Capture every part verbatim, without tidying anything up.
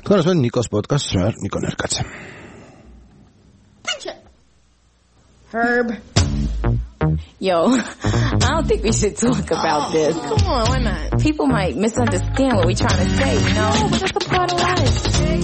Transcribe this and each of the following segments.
თქვენს მე ნიკოს პოდკასტს მე ნიკო ნერკაცე. Herb. Yo, I don't think we should talk about this. Come on, why not? People might misunderstand what we're trying to say, you know? But that's a part of life.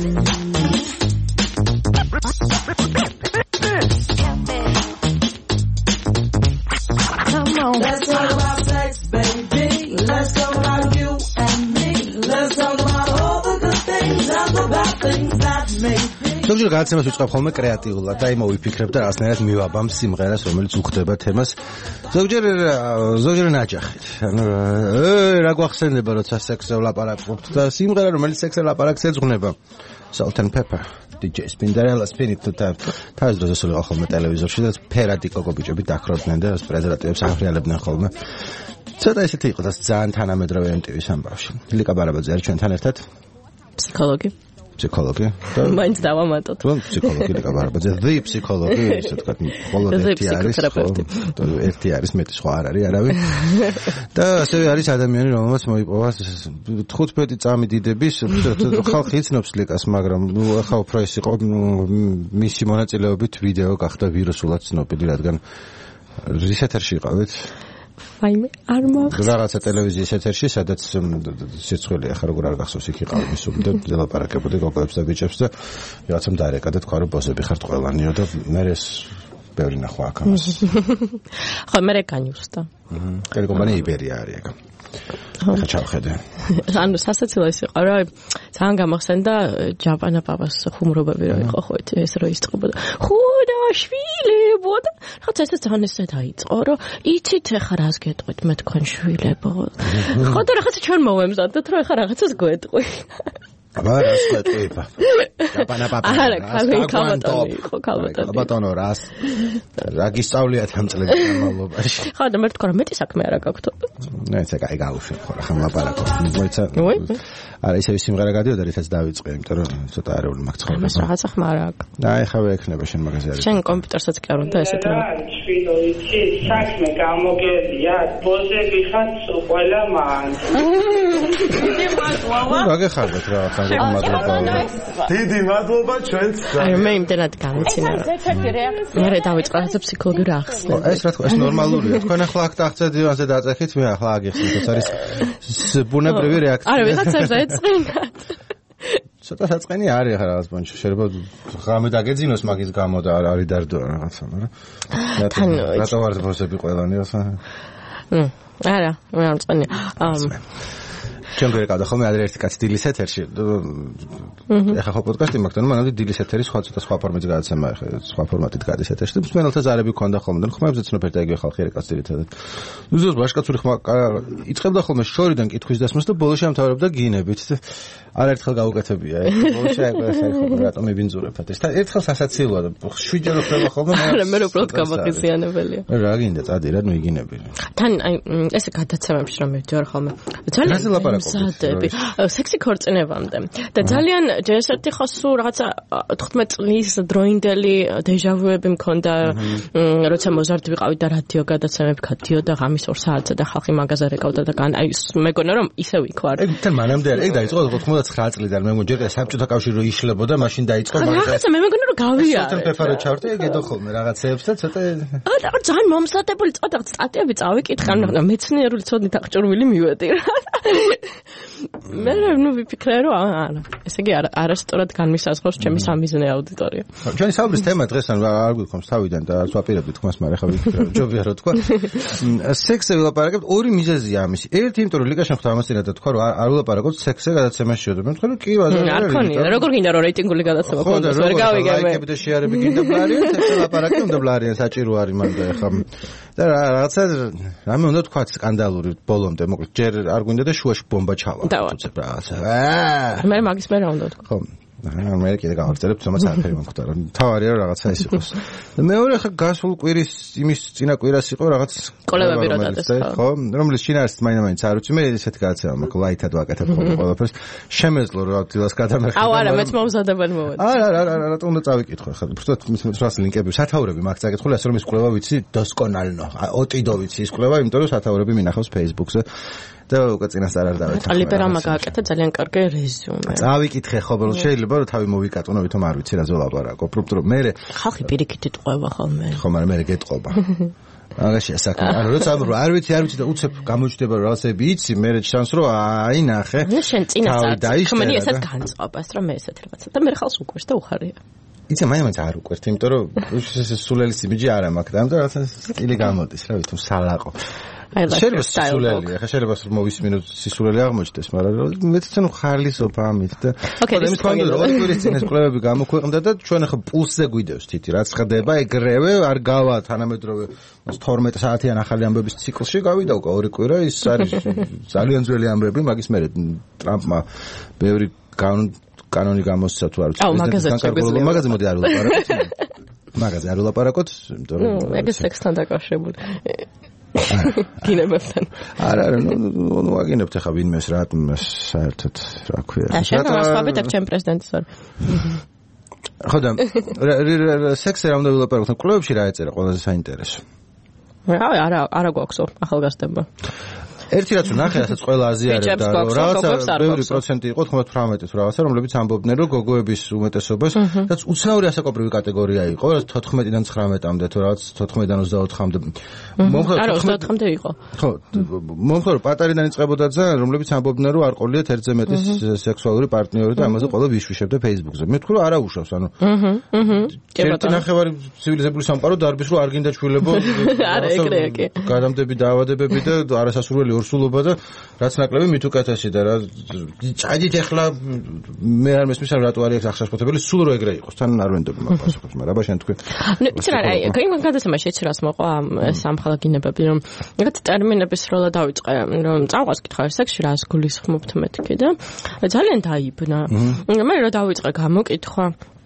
Come on. Let's talk about sex, baby. Let's talk about you and me. Let's talk about all the good things and the bad things that make me. ზოგჯერ გადაცემას ვიწყებ ხოლმე კრეატიულად და იმო ვიფიქრებ და რაღაცნაირად მივაბამ სიმღერას, რომელიც უხდება თემას. ზოგჯერ ზოგჯერ ნაჯახით. ანუ რა გვახსენდება, როცა სექსზე ვლაპარაკობთ და სიმღერა, რომელიც სექსზე ლაპარაკს ეძღვნება. Salt and Pepper, დი ჯეი Spinderella Spinit და თავის დროზე სულიყავ ხოლმე ტელევიზორში და ფერადი კოკო ბიჭები დაქროდნენ და პრეზერვატივებს აღფრიალებდნენ ხოლმე. ცოტა ისეთი იყო და ძალიან თანამედროვე em tee ვის ამბავში. ლიკა ბარაბაძე არის ჩვენთან ერთად. ფსიქოლოგი. ფსიქოლოგი. მაინც დავამატოთ. თუ ფსიქოლოგი ლიკა ბარაბაძე, the ფსიქოლოგი, ისე თქვა, მხოლოდ ერთი არის. ერთი არის, მეტი სხვა არ არის არავინ. და ასევე არის ადამიანი, რომელმაც მოიპოვა თხუთმეტი წამი დიდების, ხალხი იცნობს ლიკას, მაგრამ ახლა უფრო ეს იყო მისი მონაწილეობით ვიდეო გახდა ვირუსულად ცნობილი, რადგან რის ეთერში იყავით? ვაიმე, არ მოგხსნა. რაღაცა ტელევიზიის ეთერში, სადაც სიცხელი ახლა როგორ არ გახსოვს, იქ იყავ მისული და დელაპარაკებოდი გოგოებს და ბიჭებს და რაღაცამ დაერეკა და თქვა რომ ბოსები ხართ ყველანიო და მე ეს ბევრი ნახვა აქ ამას. ხო, მე რეკანიუსტა. კერი კომპანია იბერია არის ეგ. ახლა ჩავხედე. ანუ სასაცილო ის იყო, რა ძალიან გამახსენდა ჯაპანა პაპას ხუმრობები რა იყო ხო ეს რო ისწყებოდა. ხუდა შვილებო და ხოცა ეს ძალიან ესე დაიწყო, რომ იცით ახლა რას გეტყვით მე თქვენ შვილებო. ხო და რაღაცა ჩვენ მოვემზადოთ, რომ ახლა რაღაცას გვეტყვი. აბა რას გვეტყვი? ჯაპანა პაპა. არა, ქალბატონი იყო, ქალბატონი. ქალბატონო რას? რა გისწავლიათ ამ წლების განმავლობაში? ხო და მე თქვა რომ მეტი საქმე არა გაქვთ. ნუ ეს ეგ გაუშვი ხო რა ხომ ლაპარაკობ. მოიცა. არა ისე სიმღერა გადიოდა, რითაც დავიწყე, იმიტომ რომ ცოტა არეული მაქვს ხოლმე. მას რაღაცა ხმა არა აქვს. აი ხავე ექნება შენ მაგაზე არის. შენ კომპიუტერსაც კი არ უნდა ესეთ რა. შვილო იცი, საქმე გამოგებია, ბოზები ხართ ყველა მან. დიდი მადლობა. გაგეხარდეთ რა, ხანგრძლივ მადლობა. დიდი მადლობა ჩვენც. აი მე იმდენად გამიცინა. მე დავიწყე რაღაცა ფსიქოლოგიური ახსნა. ეს რა თქვა, ეს ნორმალურია. თქვენ ახლა აქ დაღწე დივანზე დაწეხით, მე ახლა აგიხსნით, ეს არის ბუნებრივი რეაქცია. არა, ვიღაცას დაეწყინათ. ცოტა საწყენი არის ახლა რაღაც პონჩი, შეიძლება ღამე დაგეძინოს მაგის გამო და არ არის დარდო რაღაცა, მაგრამ თან რატო ვარ ბოსები ყველანი ახლა? ნუ, არა, მე არ მწყენია. ჩვენ გვერკავდა ხოლმე ადრე ერთი კაცი დილის ეთერში. ეხლა ხო პოდკასტი მაქვს, ანუ მანამდე დილის ეთერი სხვა ცოტა სხვა ფორმატით გადაცემა, ეხლა სხვა ფორმატით გადის ეთერში. და მსმენელთა ზარები ქონდა ხოლმე, და ხმებზე ცნობერდა იგივე ხალხი არის კაცი ძირითადად. უზოს ბაშკაცური ხმა იწყებდა ხოლმე შორიდან კითხვის დასმას და ბოლოში ამთავრებდა გინებით. არაერთხელ გაუკეთებია ეს. ბოლოში აი ხო რატომ იბინძურებთ ეს. ერთხელ სასაცილოა და შვიდჯერ ხდება ხოლმე. არა, მე უბრალოდ გამახიზიანებელია. რა გინდა წადი რა, ნუ იგინები. თან აი ესე გადაცემებში რომ მივდივარ ხოლმე. ძალიან მზადები სექსი ქორწინებამდე და ძალიან ჯერსერთი ხო სულ რაღაცა თხუთმეტი წლის დროინდელი დეჟავუები მქონდა როცა მოზარდი ვიყავი და რადიო გადაცემები გადიოდა ღამის ორ საათზე და ხალხი მაგაზე რეკავდა და აი მეგონა რომ ისევ იქ ვარ. ეგ თან მანამდე არის ეგ დაიწყო ოთხმოცდათცხრა წლიდან მე მგონი ჯერ საბჭოთა კავშირი რო იშლებოდა მაშინ დაიწყო მაგას. რაღაცა მე მეგონა რომ გავიარე. ცოტა პეფარო ჩავრდი ეგ ედო ხოლმე რაღაცეებს და ცოტა აა ძალიან მომსადებული ცოტა სტატიები წავიკითხე ანუ მეცნიერული ცოდნით აღჭურვილი მივედი რა. მე ნუ ვიფიქრე რომ არა ესე იგი არასწორად განმისაზღვრავს ჩემი სამიზნე აუდიტორია. ჩვენი საუბრის თემა დღეს არ გვიქონს თავიდან და არც ვაპირებდი თქვენს, მაგრამ ახლა ვიფიქრე რომ ჯობია რომ თქვა სექსზე ვილაპარაკებთ. ორი მიზეზია ამისი. ერთი იმიტომ რომ ლიკა შენ ხომ ამასინა და თქვა რომ არ ვილაპარაკობთ სექსზე გადაცემაში შევდო. მე ვთქვა რომ კი ვაზარი არ ქონია. როგორ გინდა რომ რეიტინგული გადაცემა ქონდეს? ვერ გავიგე მე. ლაიკები და შეარები გინდა ბლარიან, სექსზე ლაპარაკი უნდა ბლარიან, საჭირო არის მან და ახლა და რაღაცა რამე უნდა თქვა სკანდალური ბოლომდე, მოკლედ ჯერ არ გვინდა და შუაში ბომბა ჩავა. დავაწყებ რაღაცა. მე მაგის მე რა უნდა თქვა. ხო. მე კიდე გავაგრძელებ, თუმცა არაფერი მომხდარა. თავარია რომ რაღაცა ის იყოს. და მეორე ხა გასულ კვირის იმის წინა კვირას იყო რაღაც კოლებები რა დადეს ხო? რომლის შინაარსით მაინც არ ვიცი, მე ესეთი გადაცემა მაქვს, ლაითად ვაკეთებ ხოლმე ყველაფერს. შემეძლო რა დილას გადამეხი. აუ არა, მეც მომზადებელ მოვედი. არა, არა, არა, რატომ უნდა წავიკითხო ხა? უბრალოდ მის რას ლინკები, სათაურები მაქვს წაკითხული, ასე რომ ის კვლევა ვიცი დოსკონალნო. ოტიდო ვიცი ის კვლევა, იმიტომ რომ სათაურები მინახავს Facebook-ზე. და უკვე წინასწარ არ დავეთანხმე. ლიბერალმა გააკეთა ძალიან კარგი რეზუმე. წავიკითხე ხო, ბოლოს შეიძლება რომ თავი მოვიკატონო, ვითომ არ ვიცი რა ზოლაპარაკო. პროპტრო მე ხალხი პირიქით იტყვება ხოლმე. ხო, მაგრამ მე გეტყობა. აგაში საქმე. ანუ როცა არ ვიცი, არ ვიცი და უცებ გამოჩნდება რომ რაღაცები იცი, მე ჩანს რომ აი ნახე. ნუ შენ წინასწარ ხმენი ესეთ განწყობას რომ მე ესეთ რაღაცა და მე ხალხს უყვერს და უხარია. იცი მაინც არ უყვერთ, იმიტომ რომ ეს სულელის იმიჯი არ მაქვს და ამიტომ რაღაცა სტილი გამოდის, რა ვიცი, სალაყო. შეიძლება სისულელი, ახლა შეიძლება რომ მოვისმინოთ სისულელი აღმოჩნდეს, მაგრამ მეც ცენ ხალისოფა ამით და იმის თქონდა რომ ორი კვირის წინ ეს კვლევები გამოქვეყნდა და ჩვენ ახლა პულსზე გვიდევს თითი, რაც ხდება ეგრევე არ გავა თანამედროვე თორმეტ საათიან ახალი ამბების ციკლში გავიდა უკვე ორი კვირა, ის არის ძალიან ძველი ამბები, მაგის მერე ტრამპმა ბევრი კანონი გამოსცა თუ არ ვიცი, პრეზიდენტის მაგაზე მოდი არ ვილაპარაკოთ. მაგაზე არ ვილაპარაკოთ, იმიტომ რომ ნუ ეგ სექსთან დაკავშირებული. გინებებთან. არა, ნუ ნუ აგინებთ ახლა ვინმეს რა საერთოდ რა ქვია. და შენ მასწავლეთ აქ ჩემ პრეზიდენტს ვარ. ხო და სექსზე რა უნდა ვილაპარაკოთ? კვლევებში რა ეწერა ყველაზე საინტერესო? რა არა არა გვაქვს ახალგაზრდებმა. ერთი რაც ნახე, რასაც ყველა აზიარებდა, რომ რაღაცა ბევრი პროცენტი იყო თორმეტ თუ რაღაცა, რომლებიც ამბობდნენ, რომ გოგოების უმეტესობას, რაც უცნაური ასაკობრივი კატეგორია იყო, რაც თოთხმეტიდან ცხრამეტამდე თუ რაღაც თოთხმეტიდან ოცდაოთხამდე. არა, ოცდაოთხამდე იყო. ხო, მომხდარ პატარიდან იწყებოდა ძალიან, რომლებიც ამბობდნენ, რომ არ ყოლიათ ერთზე მეტი სექსუალური პარტნიორი და ამაზე ყველა ვიშვიშებდა Facebook-ზე. მე თქვი რომ არა უშავს, ანუ. აჰა, აჰა. ერთი ნახევარი ცივილიზებული სამყარო დარბის რომ არ გინდა ჩვილებო. არა, ეგრეა კი. გადამდები დაავადებები და არასასურველი ორსულობა და რაც ნაკლები მით უკეთესი და რა ჭადით ახლა მე არ მესმის რომ რატო არის ახსასფოთებელი სულ რო ეგრე იყოს თან არ ვენდობ მაგ პასუხებს მაგრამ აბა შენ თქვი ნუ იცი რა აი გაიმან გადასამაში ეცი რას მოყვა სამხალაგინებები რომ რაღაც ტერმინების როლა დავიწყე რომ წავყვას კითხავ სექსში რას გულისხმობთ მეთქი და ძალიან დაიბნა მე რა დავიწყე გამოკითხვა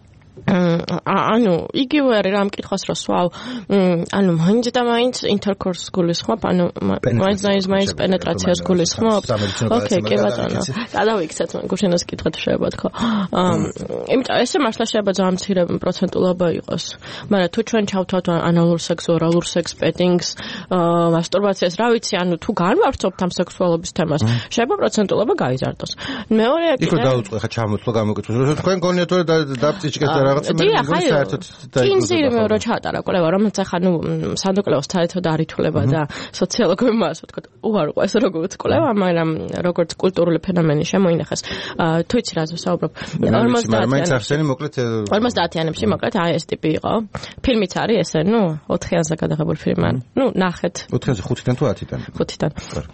ანუ იგივე რამ კითხავს რომ სვავ ანუ მაინც და მაინც ინტერკორს გულისხმობ ანუ მაინც მაინც მაინც პენეტრაციას გულისხმობ ოკეი კი ბატონო გადავიქცეთ გუშინას კითხეთ შეიძლება თქო იმიტომ ესე მართლა შეიძლება ძალიან მცირე პროცენტულობა იყოს მაგრამ თუ ჩვენ ჩავთავთ ანალურ სექს ორალურ სექს პეტინგს მასტურბაციას რა ვიცი ანუ თუ განვავრცობთ ამ სექსუალობის თემას შეიძლება პროცენტულობა გაიზარდოს მეორე იქ დაუწყე ხა ჩამოთვლა გამოკითხვა თქვენ გონიათ რომ დაფწიჭკეთ რა დიახ, საერთოდ კინზი რო ჩაატარა კვლევა, რომელიც ახლა ნუ სადოკლევოს საერთოდ არ ითვლება და სოციოლოგებმა ასე ვთქვათ, უარყვა ეს როგორც კვლევა, მაგრამ როგორც კულტურული ფენომენი შემოინახეს. თუ იცი რაზე ვსაუბრობ? ორმოცდაათიანებში მოკლედ აი ეს ტიპი იყო. ფილმიც არის ესე, ნუ ოთხიანზე გადაღებული ფილმი. ნუ ნახეთ. ოთხიანზე ხუთიდან თუ ათიდან? ხუთიდან.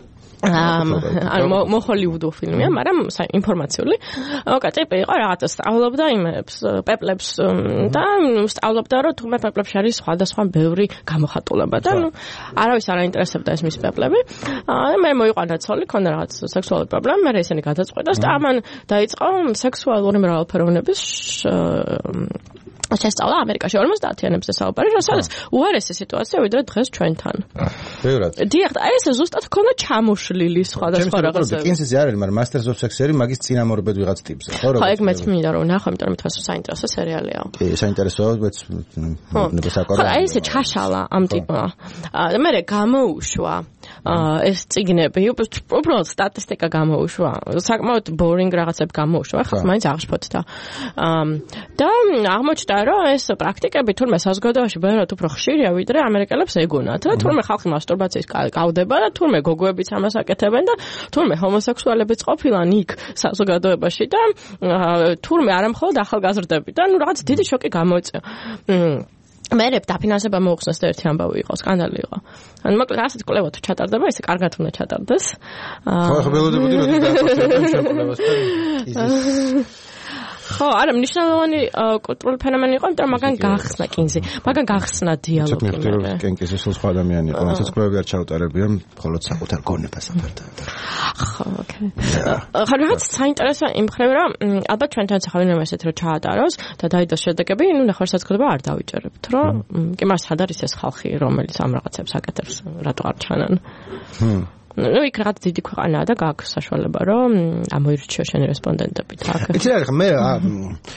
ანუ მოჰოლივუდო ფილმია, მაგრამ ინფორმაციული. ოკეი, ტიპი იყო რაღაცა სწავლობდა იმებს, პეპლებს და სწავლობდა რომ თუმე პეპლებში არის სხვადასხვა ბევრი გამოხატულება და ნუ არავის არ აინტერესებდა ეს მის პეპლები. მე მოიყვანა ცოლი, ქონდა რაღაც სექსუალური პრობლემა, მე ისინი გადაწყვეტას და ამან დაიწყო სექსუალური მრავალფეროვნების შესწავლა ამერიკაში ორმოცდაათიანებზე საუბარი, რასაც უარესი სიტუაცია ვიდრე დღეს ჩვენთან. ბევრად. დიახ, აი ეს ზუსტად ქონდა ჩამოშლილი სხვადასხვა რაღაცები. კინსიზი არ არის, მაგრამ Masters of Sex არის მაგის წინამორბედ ვიღაც ტიპზე, ხო? ხო, ეგ მეც მინდა რომ ნახო, იმიტომ რომ თავს საინტერესო სერიალია. კი, საინტერესოა, მეც ნებისაკორი. ხო, აი ესე ჩაშალა ამ ტიპმა. და მე გამოუშვა ეს წიგნები, უბრალოდ სტატისტიკა გამოუშვა. საკმაოდ boring რაღაცები გამოუშვა, ხალხს მაინც აღშფოთდა. და აღმოჩნდა რომ ეს პრაქტიკები თურმე საზოგადოებაში ბევრად უფრო ხშირია ვიდრე ამერიკელებს ეგონათ. და თურმე ხალხი მასტურბაციას გავდება და თურმე გოგოებიც ამას აკეთებენ და თურმე ჰომოსექსუალებიც ყოფილან იქ საზოგადოებაში და თურმე არა მხოლოდ ახალგაზრდები და ნუ რაღაც დიდი შოკი გამოიწვია. მერე დაფინანსება მოუხსნეს და ერთი ამბავი იყო, სკანდალი იყო. ანუ მოკლედ ასეთ კვლევა თუ ჩატარდება, ისე კარგად უნდა ჩატარდეს. ხო, ხო, ველოდებოდი რომ დაახსოვდეს შენ კვლევას და იზის ხო, არა, მნიშვნელოვანი კულტურული ფენომენი იყო, იმიტომ რომ მაგან გახსნა კინზი, მაგან გახსნა დიალოგი. მე კინკის ეს სხვა ადამიანი იყო, რასაც კვლევები არ ჩაუტარებიან, მხოლოდ საკუთარ გონებას აფარდა. ხო, ოკეი. ხო, რაღაც საინტერესო იმ მხრივ, რომ ალბათ ჩვენთანაც ახლა ვინმე ესეთ რო ჩაატაროს და დაიდოს შედეგები, ნუ ნახევარსაწყოდება არ დავიჭერებთ, რომ კი მას სად არის ეს ხალხი, რომელიც ამ რაღაცებს აკეთებს, რატო არ ჩანან. ჰმ. ну იქ რაღაც დიდი ქვეყანაა და გაქვს საშუალება რომ ამოირჩიო შენი რესპონდენტები თქ. იცი რა მე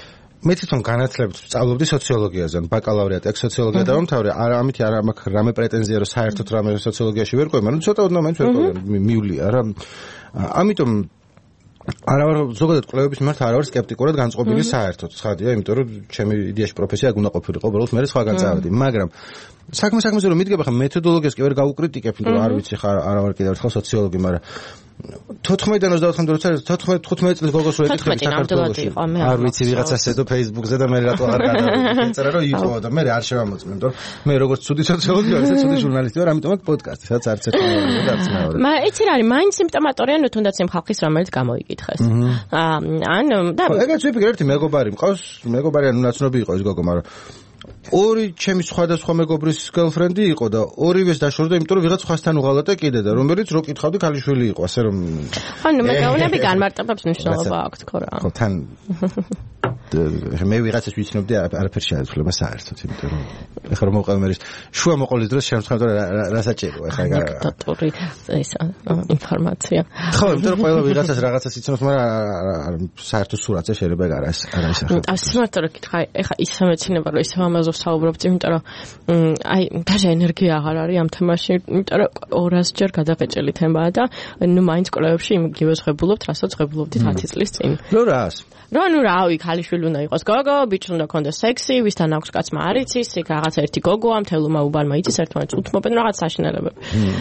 მე თვითონ განათლებით სწავლობდი სოციოლოგიაზე, ბაკალავრიატი აქ სოციოლოგია დავამთავრე, არა ამით არა მაქვს რამე პრეტენზია რომ საერთოდ რამე სოციოლოგიაში ვერ ყვება, ну ცოტა ოდნავ მაინც ვერ ყვება, მივლია რა. ამიტომ არა ვარ ზოგადად კვლევების მიმართ არა ვარ სკეპტიკურად განწყობილი საერთოდ, ცხადია, იმიტომ რომ ჩემი იდეაში პროფესია აქ უნდა ყოფილიყო, უბრალოდ მე სხვაგან წავედი, მაგრამ საქმე საქმეზე რომ მიდგება ხა მეთოდოლოგიას კი ვერ გავუკრიტიკებ, იმიტომ რომ არ ვიცი ხა არა ვარ კიდევ ერთხელ სოციოლოგი, მაგრამ თოთხმეტიდან ოცდაოთხამდე როცა თოთხმეტ თხუთმეტ წლის გოგოს რო ეკითხები საქართველოში არ ვიცი ვიღაცას ედო Facebook-ზე და მე რატო არ გადავიდი ეწერა რომ იყო და მე არ შევამოწმე იმიტომ რომ მე როგორც ცუდი სოციოლოგი ვარ ისე ცუდი ჟურნალისტი ვარ ამიტომ აქ პოდკასტი სადაც არც ერთი და არც მეორე მაგრამ იცი რა არის მაინც სიმპტომატორია ნუ თუნდაც იმ ხალხის რომელიც გამოიკითხეს ან და ეგეც ვიფიქრე ერთი მეგობარი მყავს მეგობარი ანუ ნაცნობი იყო ეს გოგო მაგრამ ორი ჩემი სხვადასხვა მეგობრის girlfriend-ი იყო და ორივეს დაშორდა, იმიტომ რომ ვიღაც სხვასთან უღალატე კიდე და რომელიც რო კითხავდი ქალიშვილი იყო, ასე რომ ანუ მეგობრები განმარტებებს მნიშვნელობა აქვს თქო რა. ხო, თან მე ვიღაცას ვიცნობდი არაფერ შეაძლება საერთოდ, იმიტომ რომ ეხლა რომ მოყავ მე შუა მოყოლის დროს შემთხვევით რა საჭიროა ეხლა ანეკდოტური ეს ინფორმაცია. ხო, იმიტომ რომ ყველა ვიღაცას რაღაცას იცნობს, მაგრამ საერთოდ სურათზე შეიძლება არ არის არ არის ახლა. ასმარტო რა კითხა, ეხლა ისე მეცინება რომ ისე ამაზე საუბრობთ, იმიტომ რომ აი даже ენერგია აღარ არის ამ თემაში, იმიტომ რომ ორასი ჯერ გადაღეჭელი თემაა და ნუ მაინც კვლევებში იმგივე ზღებულობთ, რასაც ზღებულობდით ათი წლის წინ. ნუ რას? რა ნუ რავი, ქალიშვილი უნდა იყოს გოგო, ბიჭს უნდა ქონდეს სექსი, ვისთან აქვს კაცმა არ იცის, იქ რაღაც ერთი გოგოა, მთელმა უბანმა იცის, ერთმანეთს უთმობენ რაღაც საშინელებები.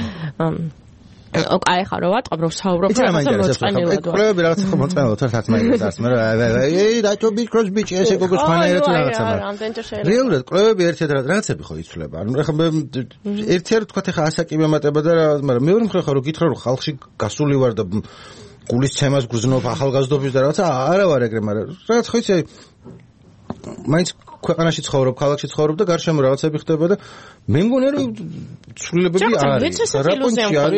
ოკ, აი ხა რო ვატყობ, რო საუბრობ რაღაცა მოწყენილად. კვლევები რაღაცა ხო მოწყენილად თორ თათმაინებს არც, მაგრამ აი რატო ბიჭს ბიჭი ესე გოგოს ხანაერად რაღაცა. რეალურად კვლევები ერთად რაღაცები ხო იცვლება. ანუ ეხლა მე ერთიარ თქვა ეხლა ასაკი მემატება და რაღაც, მაგრამ მეორე მხრივ ხა რო გითხრა რომ ხალხში გასული ვარ და გულის ცემას გრძნობ ახალგაზრდობის და რაღაცა არა ვარ ეგრე, მაგრამ რაღაც ხო იცი მაინც ქვეყანაში ცხოვრობ, ქალაქში ცხოვრობ და გარშემო რაღაცები ხდება და მე მგონია რომ ცვლილებები არის. რაპონჩი არის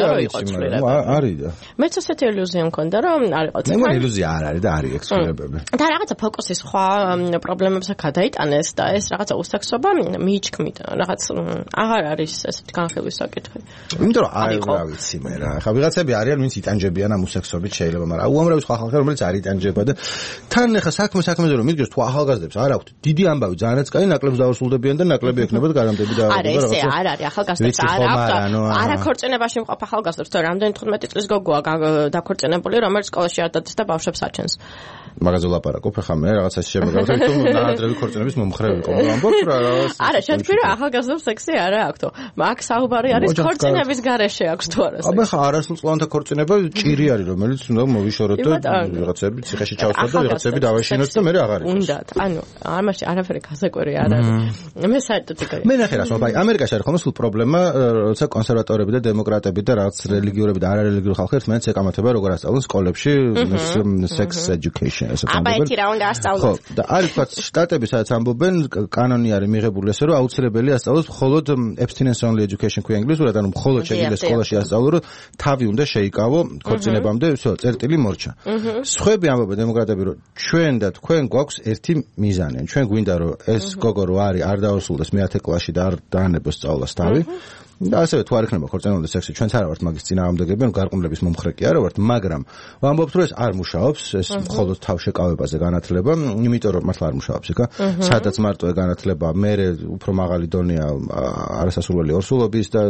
არის და მეც ასეთი ილუზია მქონდა რომ არ იყო. მე მგონია ილუზია არ არის და არის ეგ ცვლილებები. და რაღაცა ფოკუსი სხვა პრობლემებზე გადაიტანეს და ეს რაღაცა უსექსობა მიიჩქმით, რაღაც აღარ არის ესეთი განხილვის საკითხი. იმიტომ რომ არ რა ვიცი მე რა. ხა ვიღაცები არიან ვინც იტანჯებიან ამ უსექსობით შეიძლება, მაგრამ უამრავი სხვა ხალხი რომელიც არ იტანჯება და თან ახლა საქმე საქმეზე რომ მიდგეს თუ ახალგაზრდებს არ აქვთ დიდი ამბავი ძალიანაც კაი ნაკლებს დაუსრულდებიან და ნაკლები ექნებათ გარანტები და არა ესე არ არის ახალგაზრდებს არ აქვს არა ქორწინებაში მყოფ ახალგაზრდებს თუ რამდენი თხუთმეტი წლის გოგოა დაქორწინებული რომელიც სკოლაში არ დადის და ბავშვებს აჩენს მაგაზე ლაპარაკობ ხა მე რაღაცა შემოგავთ თუ ნაადრევი ქორწინების მომხრევი ყო ამბობ რა რაღაც არა შეთქვი რა ახალგაზრდებს სექსი არა აქვს მაგ საუბარი არის ქორწინების გარეშე აქვს თუ არა აბა ხა არასრულწლოვანთა ქორწინება ჭირი არის რომელიც უნდა მოვიშოროთ და ვიღაცები ციხეში ჩავსვათ და ვიღაცები დავაშინოთ და მე აღარ იყოს უნდათ ანუ ამაში არაფერი გასაკვირი არ არის მე საერთოდ იქ მე ნახე რა სხვა ამერიკაში არის ხოლმე სულ პრობლემა როცა კონსერვატორები და დემოკრატები და რაღაც რელიგიურები და არარელიგიური ხალხი ერთმანეთს ეკამათება როგორ ასწავლონ სკოლებში sex education აბა ერთი რა უნდა ასწავლოთ. ხო, და არის თქვა შტატები სადაც ამბობენ, კანონი არის მიღებული ესე რომ აუცილებელი ასწავლოს მხოლოდ abstinence only education ქვია ინგლისურად, ანუ მხოლოდ შეგიძლია სკოლაში ასწავლო, რომ თავი უნდა შეიკავო ქორწინებამდე, всё, წერტილი მორჩა. სხვები ამბობენ დემოკრატები, რომ ჩვენ და თქვენ გვაქვს ერთი მიზანი. ჩვენ გვინდა რომ ეს გოგო რო არის არ დაუსრულდეს მეათე კლასში და არ დაანებოს სწავლას თავი. და ასევე თუ არ ექნება ქორწინებამდე სექსი ჩვენც არა ვართ მაგის წინააღმდეგები, ანუ გარყვნილების მომხრე კი არა ვართ, მაგრამ ვამბობთ რომ ეს არ მუშაობს, ეს მხოლოდ თავშეკავებაზე განათლება, იმიტომ რომ მართლა არ მუშაობს იქა. სადაც მარტო ეგ განათლება, მე უფრო მაღალი დონეა არასასურველი ორსულობის და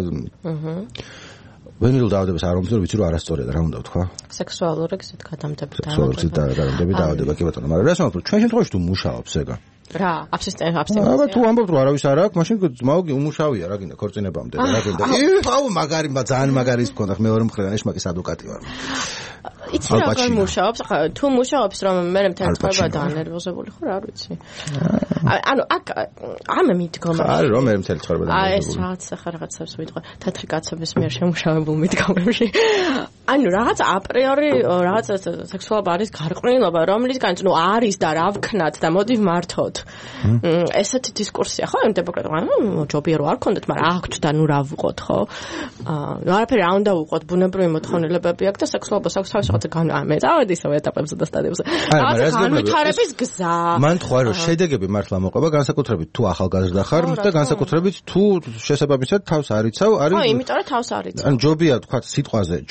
ვენილ დაავადებას არ მომწონს, ვიცი რომ არასწორია და რა უნდა ვთქვა? სექსუალური გზით გადამდები და სექსუალური გადამდები დაავადება კი ბატონო, მაგრამ რა შემოგვიყვება ჩვენ შემთხვევაში თუ მუშაობს ეგა რა აბსტინენცია აბსტინენცია აბა თუ ამბობთ რომ არავის არ აქვს მაშინ ძმაო უმუშავია რა გინდა ქორწინებამდე რა გინდა აუ მაგარი ძალიან მაგარი ის მქონდა მეორე მხრიდან ეშმაკის ადვოკატი ვარ იცი როგორ მუშაობს ხა თუ მუშაობს რომ მე მთელ წლება დაანერვოზებული ხო რა ვიცი ანუ აქ ამე მიდგომა არის რომ მე მთელ წლება აი ეს რაღაც ხა რაღაცებს ვიტყვი თეთრი კაცების მიერ შემუშავებულ მიდგომებში ანუ რაღაც აპრიორი რაღაც სექსუალობა არის გარყვნილობა რომლისგანაც ნუ არის და რა ვქნათ და მოდი ვმართოთ ესეთი დისკურსია ხო იმ დემოკრატია ანუ ჯობია რომ არ ქონდეთ მაგრამ აქვთ და ნუ რა ვუყოთ ხო აა არაფერი არ უნდა ვუყოთ ბუნებრივი მოთხოვნილებები აქვს და სექსუალობას აქვს თავის რაღაცა განამე წავედი ისევ ეტაპებზე და სტადიებზე რაღაცა განვითარების გზა მან თქვა რომ შედეგები მართლა მოყვება განსაკუთრებით თუ ახალგაზრდა ხარ და განსაკუთრებით თუ შესაბამისად თავს არიცავ არის ხო იმიტომ რომ თავს არიცავ ანუ ჯობია თქვა სიტყვაზე ჯობია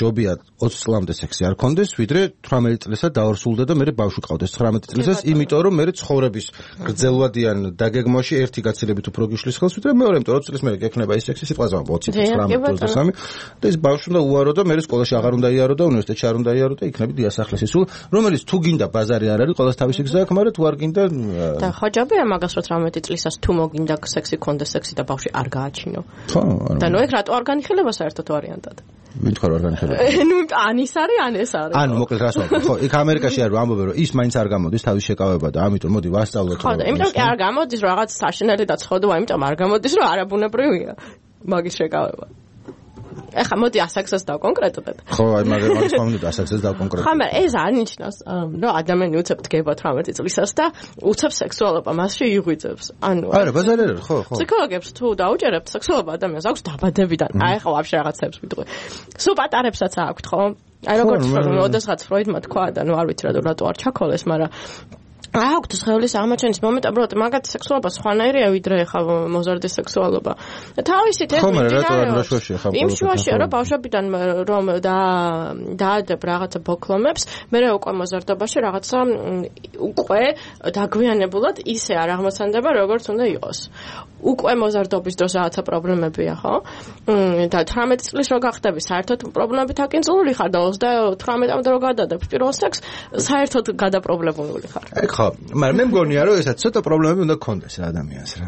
ოცი წლამდე სექსი არ ქონდეს, ვიდრე თვრამეტი წლისა დაორსულდა და მე ბავშვი ყავდეს ცხრამეტი წლისას, იმიტომ რომ მე ცხოვრების გრძელვადიან დაგეგმვაში ერთი გაცილებით უფრო გიშლის ხელს, ვიდრე მეორე, იმიტომ რომ ოცი წლის მერე გექნება ის სექსი სიტყვაზე ოცი ცხრამეტი ოცდასამი და ეს ბავშვი უნდა უარო და მე სკოლაში აღარ უნდა იარო და უნივერსიტეტში არ უნდა იარო და იქნები დიასახლეს ისულ, რომელიც თუ გინდა ბაზარი არ არის, ყველას თავისი გზა აქვს, მაგრამ თუ არ გინდა და ხოჯაბია მაგას რომ თვრამეტი წლისას თუ მოგინდა სექსი ქონდეს სექსი და ბავშვი არ გააჩინო. ხო, და ნუ ეგ რატო არ განიხილება საერთოდ ვარიანტად? ვინთხარ არ განიხილება? ნუ ან ის არის, ან ეს არის. ანუ მოკლედ რას ვამბობ, ხო, იქ ამერიკაში არის ამბობენ რომ ის მაინც არ გამოდის თავის შეკავება და ამიტომ მოდი ვასწავლოთ. ხო, და იმიტომ კი არ გამოდის რომ რაღაც საშინელი და ცხოველია, იმიტომ არ გამოდის რომ არაბუნებრივია მაგის შეკავება. ეხა მოდი ასაქსას და კონკრეტულად. ხო, აი მაგ მაგის მომდით ასაქსას და კონკრეტულად. ხა, მაგრამ ეს არნიშნავს, რომ ადამიანი უცებ დგება თვრამეტი წლისას და უცებ სექსუალობა მასში იღვიძებს. ანუ არა, ბაზარი არის, ხო, ხო. ფსიქოლოგებს თუ დაუჯერებთ სექსუალობა ადამიანს აქვს დაბადებიდან. აი ხა ვაფშე რაღაცებს ვიტყვი. სულ პატარებსაც აქვთ, ხო? აი როგორც რომ ოდესღაც ფროიდმა თქვა და ნუ არ ვიცი რატო არ ჩაქოლეს, მაგრამ აქვთ სხეულის აღმოჩენის მომენტი, უბრალოდ მაგათი სექსუალობა სხვანაირია ვიდრე ხა მოზარდის სექსუალობა. თავისით ეს ვიდრე იმ შუაშია რომ ბავშვებიდან რომ და დაადებ რაღაცა ბოკლომებს, მერე უკვე მოზარდობაში რაღაცა უკვე დაგვიანებულად ისე არ აღმოცენდება როგორც უნდა იყოს. უკვე მოზარდობის დროს რაღაცა პრობლემებია, ხო? და თვრამეტი წლის რო გახდები, საერთოდ პრობლემებით აკინწულული ხარ და ოცდაათამდე რო გადადებ პირველ სექსს, საერთოდ გადაპრობლემებული ხარ. ხო, მაგრამ მე მგონია რომ ესაც ცოტა პრობლემები უნდა ქონდეს ადამიანს რა.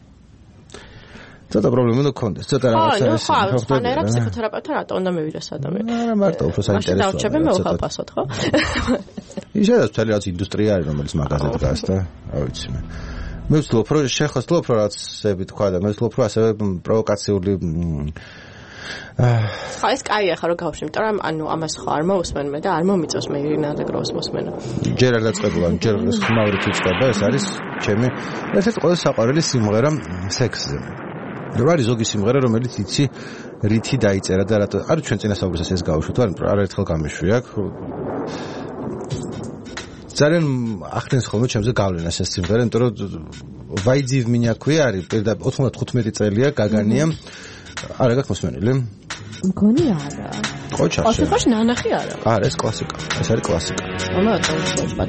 ცოტა პრობლემები უნდა ქონდეს, ცოტა რაღაცა ეს. ხო, ხო, სპანერა ფსიქოთერაპევტთან რატო უნდა მივიდეს ადამიანი? არა, მარტო უფრო საინტერესოა. დავჩები მე უხალფასოთ, ხო? ისედაც მთელი რაღაც ინდუსტრია არის, რომელიც მაგაზე დგას და რა ვიცი მე. მე ვცდილობ რომ შეხოსლობ რომ რაღაცები თქვა და მე ვცდილობ რომ ასევე პროვოკაციული ხა ეს კაია ხა რომ გავშემ, იმიტომ რომ ანუ ამას ხო არ მოусმენ მე და არ მომიწევს მე ირინა ალეგროს მოსმენა. ჯერ არ დაწყებულა, ჯერ ეს ხმაურით უწყება, ეს არის ჩემი ერთ-ერთი ყველაზე საყვარელი სიმღერა სექსზე. რა არის ზოგი სიმღერა, რომელიც იცი რითი დაიწერა და რატო არ ჩვენ წინასაუბრისას ეს გავუშვით, არ ერთხელ გამიშვი აქ. ძალიან ახდენს ხოლმე ჩემზე გავლენას ეს სიმღერა, იმიტომ რომ ვაიძივ მინია ქვია არის პირდაპირ ოთხმოცდახუთმეტი წელია გაგანია. არა გაქვს მოსმენილი? მგონი არა. ყოჩა. ოშიხოშ ნანახი არა. არა, ეს კლასიკა. ეს არის კლასიკა. ამა წავშვა ბატ.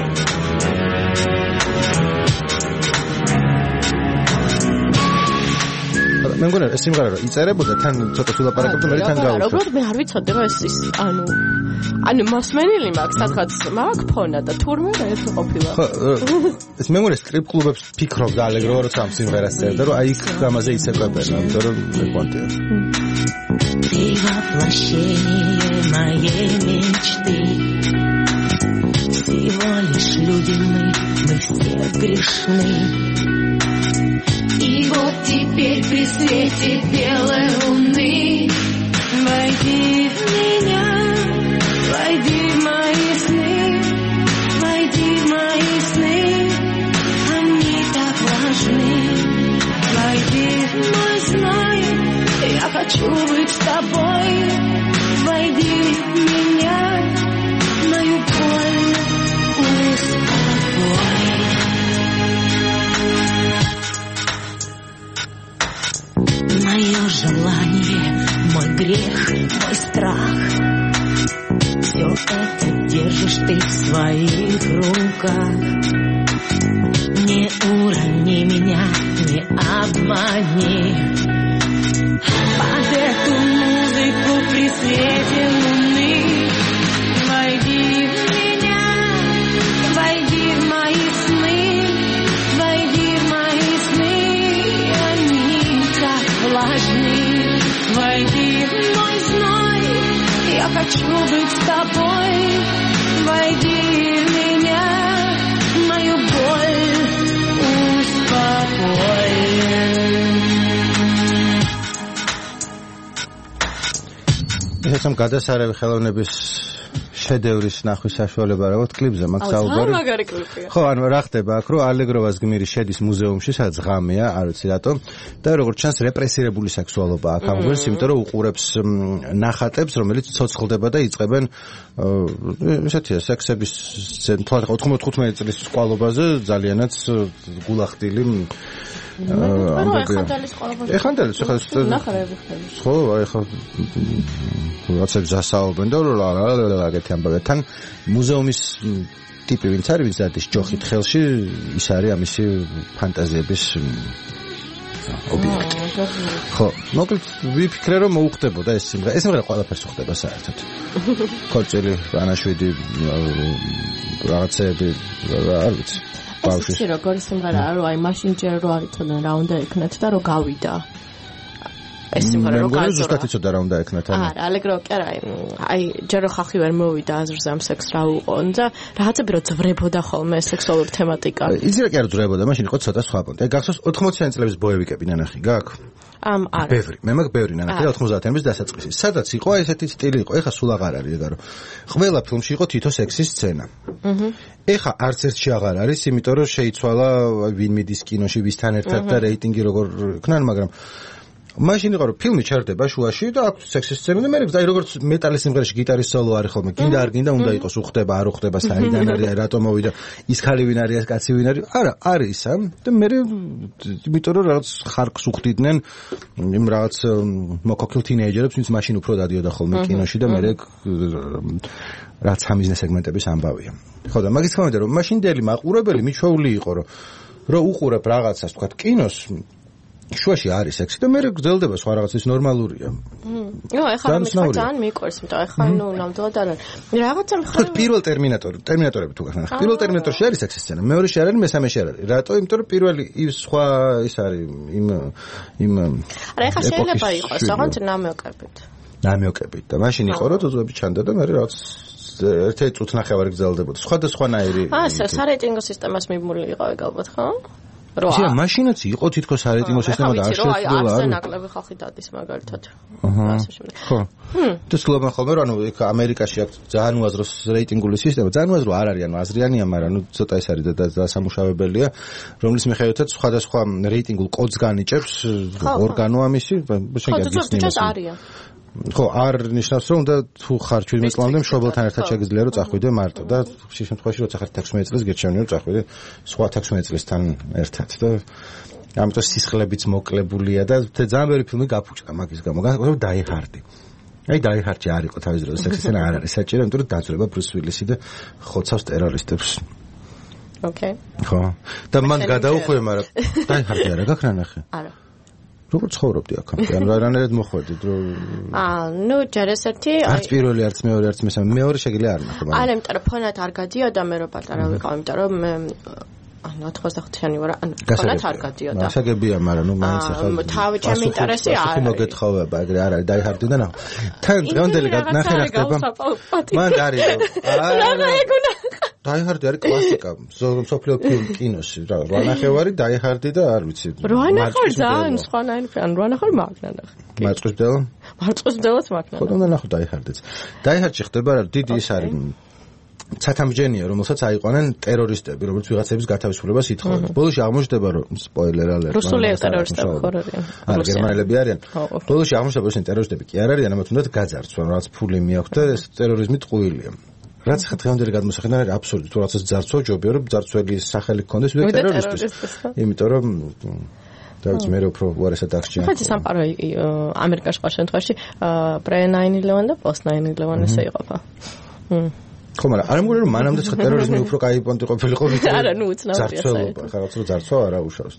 მე მგონია ეს სიმღერა რომ იწერებოდა თან ცოტა სულაპარაკებდა მე თან გავუშვი. როგორ მე არ ვიცოდი რომ ეს ის ანუ ანუ მოსმენილი მაქვს სადღაც მაქვს ფონა და თურმე რა ეს ყოფილა. ეს მე მგონია სტრიპ კლუბებს ფიქრობდა ალეგრო როცა ამ სიმღერას წერდა რომ აი იქ გამაზე იცეკვებენ, იმიტომ რომ მე კონტია. Ты воплощение моей мечты. Всего лишь люди мы, мы все грешны. И вот теперь при свете белой луны войди в меня, войди в мои сны, войди в мои сны, они так важны. Войди в мой зной, я хочу быть с тобой. Войди в меня, мою боль успокой. Мое желание, мой грех, мой страх. Все это держишь ты в своих руках. Не урони меня, не обмани. Под эту музыку при свете луны войди в меня, войди в мои сны, войди в мои сны, они так влажны. Войди в мой зной, я хочу быть с тобой. Войди в меня, мою боль успокой. ეს ამ გადასარევი ხელოვნების შედევრის ნახვის საშუალება რა ვთქვი კლიპზე მაგ საუბარი. აუ, მაგარი კლიპია. ხო, ანუ რა ხდება აქ, რომ ალეგროვას გმირი შედის მუზეუმში, სადაც ღამეა, არ ვიცი რატო, და როგორც ჩანს რეპრესირებული სექსუალობა აქ ამგვარს, იმიტომ რომ უყურებს ნახატებს, რომელიც ცოცხლდება და იწყებენ ესეთია სექსების ოთხმოცდახუთმეტი წლის სკვალობაზე ძალიანაც გულახდილი ეხანდალის ყველაფერს. ეხანდალის ხა ნახარები ხდება. ხო, აი ხა რაღაცა გასაუბრენ და რაღაცა ამბავი თან მუზეუმის ტიპი ვინც არის, ვინც დადის ჯოხით ხელში, ის არის ამისი ფანტაზიების ობიექტი. ხო, მოკლედ ვიფიქრე რომ მოუხდებოდა ეს სიმღერა. ეს სიმღერა ყველაფერს უხდება საერთოდ. ქორწილი, ანაშვიდი, რაღაცები, არ ვიცი. ბავშვის. ეს როგორი სიმღერაა, რომ აი მაშინ ჯერ რო არიწოდნენ რა უნდა ეკნათ და რო გავიდა. ეს სიმღერა რო გაიზრდა. ზუსტად იცოდა რა უნდა ეკნათ. არა, ალეგრო კი არა, აი ჯერ რო ხალხი ვერ მოვიდა აზრზე ამ სექს რა უყონ და რაღაცები რო ძვრებოდა ხოლმე სექსუალური თემატიკა. იცი რა კი არ ძვრებოდა, მაშინ იყო ცოტა სხვა პონტი. აი გახსოვს ოთხმოციანი წლების ბოევიკები ნანახი გაქვს? ამ არა. ბევრი, მე მაგ ბევრი ნანახი ოთხმოციანი წლების დასაწყისი. სადაც იყო ესეთი სტილი იყო, ეხა სულ აღარ არის ეგარო. ყველა ფილმში იყო თითო სექსის სცენა. აჰა. ეხა არც ერთში აღარ არის, იმიტომ რომ შეიცვალა ვინ მიდის კინოში ვისთან ერთად და რეიტინგი როგორ ქნან, მაგრამ მაშინ იყო რომ ფილმი ჩერდება შუაში და აქვს სექსის სცენა და მე აი როგორც მეტალის სიმღერაში გიტარის სოლო არის ხოლმე, გინდა არ გინდა უნდა იყოს უხდება არ უხდება საიდან არის რატომ მოვიდა ის ხალი ვინ არის ეს კაცი ვინ არის არა არის ისა და მე იმიტომ რომ რაღაც ხარკს უხდიდნენ იმ რაღაც მოკოკილ თინეიჯერებს ვინც მაშინ უფრო დადიოდა ხოლმე კინოში და მე რაც ამიზნე სეგმენტების ამბავია ხო და მაგის თქმა უნდა რომ მაშინდელი მაყურებელი მიჩვეული იყო რომ რომ უყურებ რაღაცას თქვა კინოს შუაში არის სექსი და მე გრძელდება სხვა რაღაცის ნორმალურია. ნუ ეხლა მე ძალიან მიყვარს, იმიტომ ეხლა ნუ ნამდვილად არა. რაღაცა მხოლოდ პირველ ტერმინატორი, ტერმინატორები თუ გახსნათ. პირველ ტერმინატორში არის სექსის სცენა, მეორეში არ არის, მესამეში არ არის. რატო? იმიტომ რომ პირველი ის სხვა ის არის იმ იმ არა ეხლა შეიძლება იყოს, რაღაც ნამიოკებით. ნამიოკებით და მაშინ იყო რომ ზოები ჩანდა და მე რაღაც ერთ-ერთი წუთნახევარი გრძელდებოდა. სხვადასხვანაირი. აა სარეიტინგო სისტემას მიმული იყავი ალბათ, ხო? რა მაშინაც იყო თითქოს სარეიტინგო სისტემა და არ შეეცვლა არ ნაკლები ხალხი დადის მაგალითად. აჰა. ხო. და სულობა ხოლმე რომ ანუ იქ ამერიკაში აქვს ძალიან უაზრო რეიტინგული სისტემა, ძალიან უაზრო არ არის, ანუ აზრიანია, მაგრამ ნუ ცოტა ეს არის და დასამუშავებელია, რომლის მიხედვითაც სხვადასხვა რეიტინგულ კოდს განიჭებს ორგანო ამისი, შეგიძლიათ არია. ხო, არ ნიშნავს რომ უნდა თუ ხარ შვიდმეტ წლამდე მშობელთან ერთად შეგიძლია რომ წახვიდე მარტო და ხშირ შემთხვევაში როცა ხარ თექვსმეტ წელს გერჩევნი რომ წახვიდე სხვა თექვსმეტ წლისთან ერთად და ამიტომ სისხლებიც მოკლებულია და ძალიან ბევრი ფილმი გაფუჭდა მაგის გამო. განსაკუთრებით დაი ჰარდი. აი დაი ჰარდი არ იყო თავის დროზე სექსის სცენა არ არის საჭირო, იმიტომ რომ დაძვრება ბრუს უილისი და ხოცავს ტერორისტებს. ოკეი. ხო. და მან გადაუხვია, მაგრამ დაი ჰარდი არა გაქვს ნახე? არა. როგორ ცხოვრობდი აქამდე? ანუ რანაირად მოხვედით რომ აა, ნუ ჯერ ეს ერთი არც პირველი, არც მეორე, არც მესამე, მეორე შეგიძლია არ ნახო, მაგრამ არა, იმიტომ რომ ფონად არ გადიოდა მე რო პატარა ვიყავ, იმიტომ რომ მე ანუ ოთხმოცდახუთიანი ვარ, ანუ ფონად არ გადიოდა. გასაგებია, მაგრამ ნუ მაინც ახლა თავი ჩემი ინტერესი არ არის. მოგეთხოვება, ეგრე არ არის, დაი ჰარდი და ნახო. თან დღევანდელი ნახე რა ხდება. მან არის არა ეგუნა დაი ჰარდი არის კლასიკა, მსოფლიო ფილმ კინოში, რა, რანახევარი დაი ჰარდი და არ ვიცი. რანახევარი ძალიან სხვანაირი, ანუ რანახევარი მაგნა ნახე. მარწყვის ბდელა? მარწყვის ბდელაც მაგნა. ხო და ნახო დაი ჰარდიც. დაი ჰარდში ხდება რა, დიდი ის არის ცათამბჯენია, რომელსაც აიყვანენ ტერორისტები, როგორც ვიღაცების გათავისუფლებას ითხოვენ. ბოლოში აღმოჩნდება, რომ სპოილერ ალერტ. რუსული ტერორისტები ხო არიან? არა, გერმანელები არიან. ბოლოში აღმოჩნდება, რომ ტერორისტები კი არ არიან, ამათ უნდათ გაძარცვან, რაც ფული მიაქვთ და ეს ტერორიზმი ტყუილია. რაც ხა დღევანდელი გადმოსახედიდან არის აბსურდი, თუ რაღაცას ძარცვა ჯობია, რომ ძარცველი სახელი გქონდეს ვიდრე ტერორისტის. იმიტომ რომ დავიც მე უფრო უარესად აღჭია. ხა ეს სამყარო ამერიკაში ყოველ შემთხვევაში პრე ნაინ ილევენ და პოსტ ნაინ ილევენ ესე იყოფა. ხო, მაგრამ არ მგონია რომ მანამდე ხა ტერორიზმი უფრო კაი პონტი ყოფილიყო ვიდრე. არა, ნუ უცნაურია საერთოდ. ხა რაღაც რო ძარცვა არა უშავს.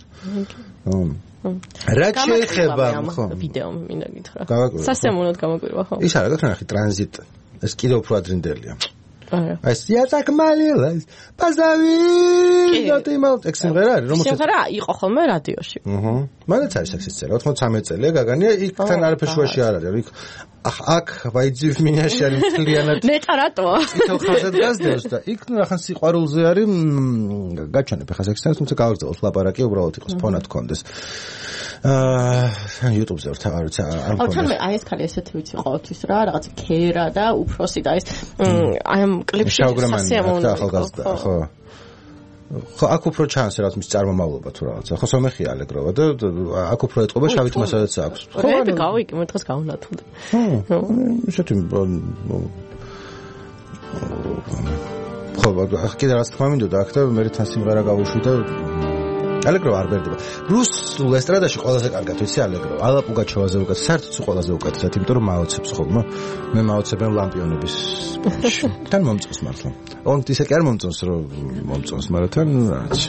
რა შეიძლება, ხო? ვიდეო მინდა გითხრა. სასიამოვნოდ გამოგვირვა, ხო? ის არა, გაქნახი ტრანზიტ. ეს კიდევ უფრო ადრინდელია. არა. ეს იაცაკმალილა. პაზავი. დათიმალ ექსიმღერა არის, რომ სიმღერა იყო ხოლმე რადიოში. აჰა. მანდაც არის სექსის წერა, ოცდამეცი წელია გაგანია, იქთან არაფერ შუაში არ არის. იქ აქ ვაიძივ მინაში არის მთლიანად. ნეტა რატოა? თითო ხაზად გასდევს და იქ ნახან სიყვარულზე არის გაჩვენებ ხა სექსთან, თუმცა გავაგრძელოთ ლაპარაკი, უბრალოდ იყოს ფონად კონდეს. აა YouTube-ზე ვარ თავარიც არ მქონდა. აუ თან აი ეს ხალი ესეთი ვიცი ყოველთვის რა, რაღაც ქერა და უფროსი და ეს აი ამ კლიპში სასიამოვნო ახალგაზრდა, ხო. ხო, აქ უფრო ჩანს რაც მის წარმომავლობა თუ რაღაცა. ხო, სომეხი ალეგროვა და აქ უფრო ეტყობა შავით მასალაც აქვს. ხო, მე გავიკი, მე დღეს გავნათული. ხო, ისეთი ხო, აქ კიდე რაც თქმა მინდოდა აქ და მე თან სიმღერა გავუშვი და ალეგრო არ ბერდება. რუსულ ესტრადაში ყველაზე კარგად ვიცი ალეგრო. ალა პუგაჩოვაზე უკეთ, საერთოდ ყველაზე უკეთესად, იმიტომ რომ მაოცებს ხოლმე. მე მაოცებენ ლამპიონების. თან მომწონს მართლა. ოღონდ ისე კი არ მომწონს, რომ მომწონს, მაგრამ თან რაც.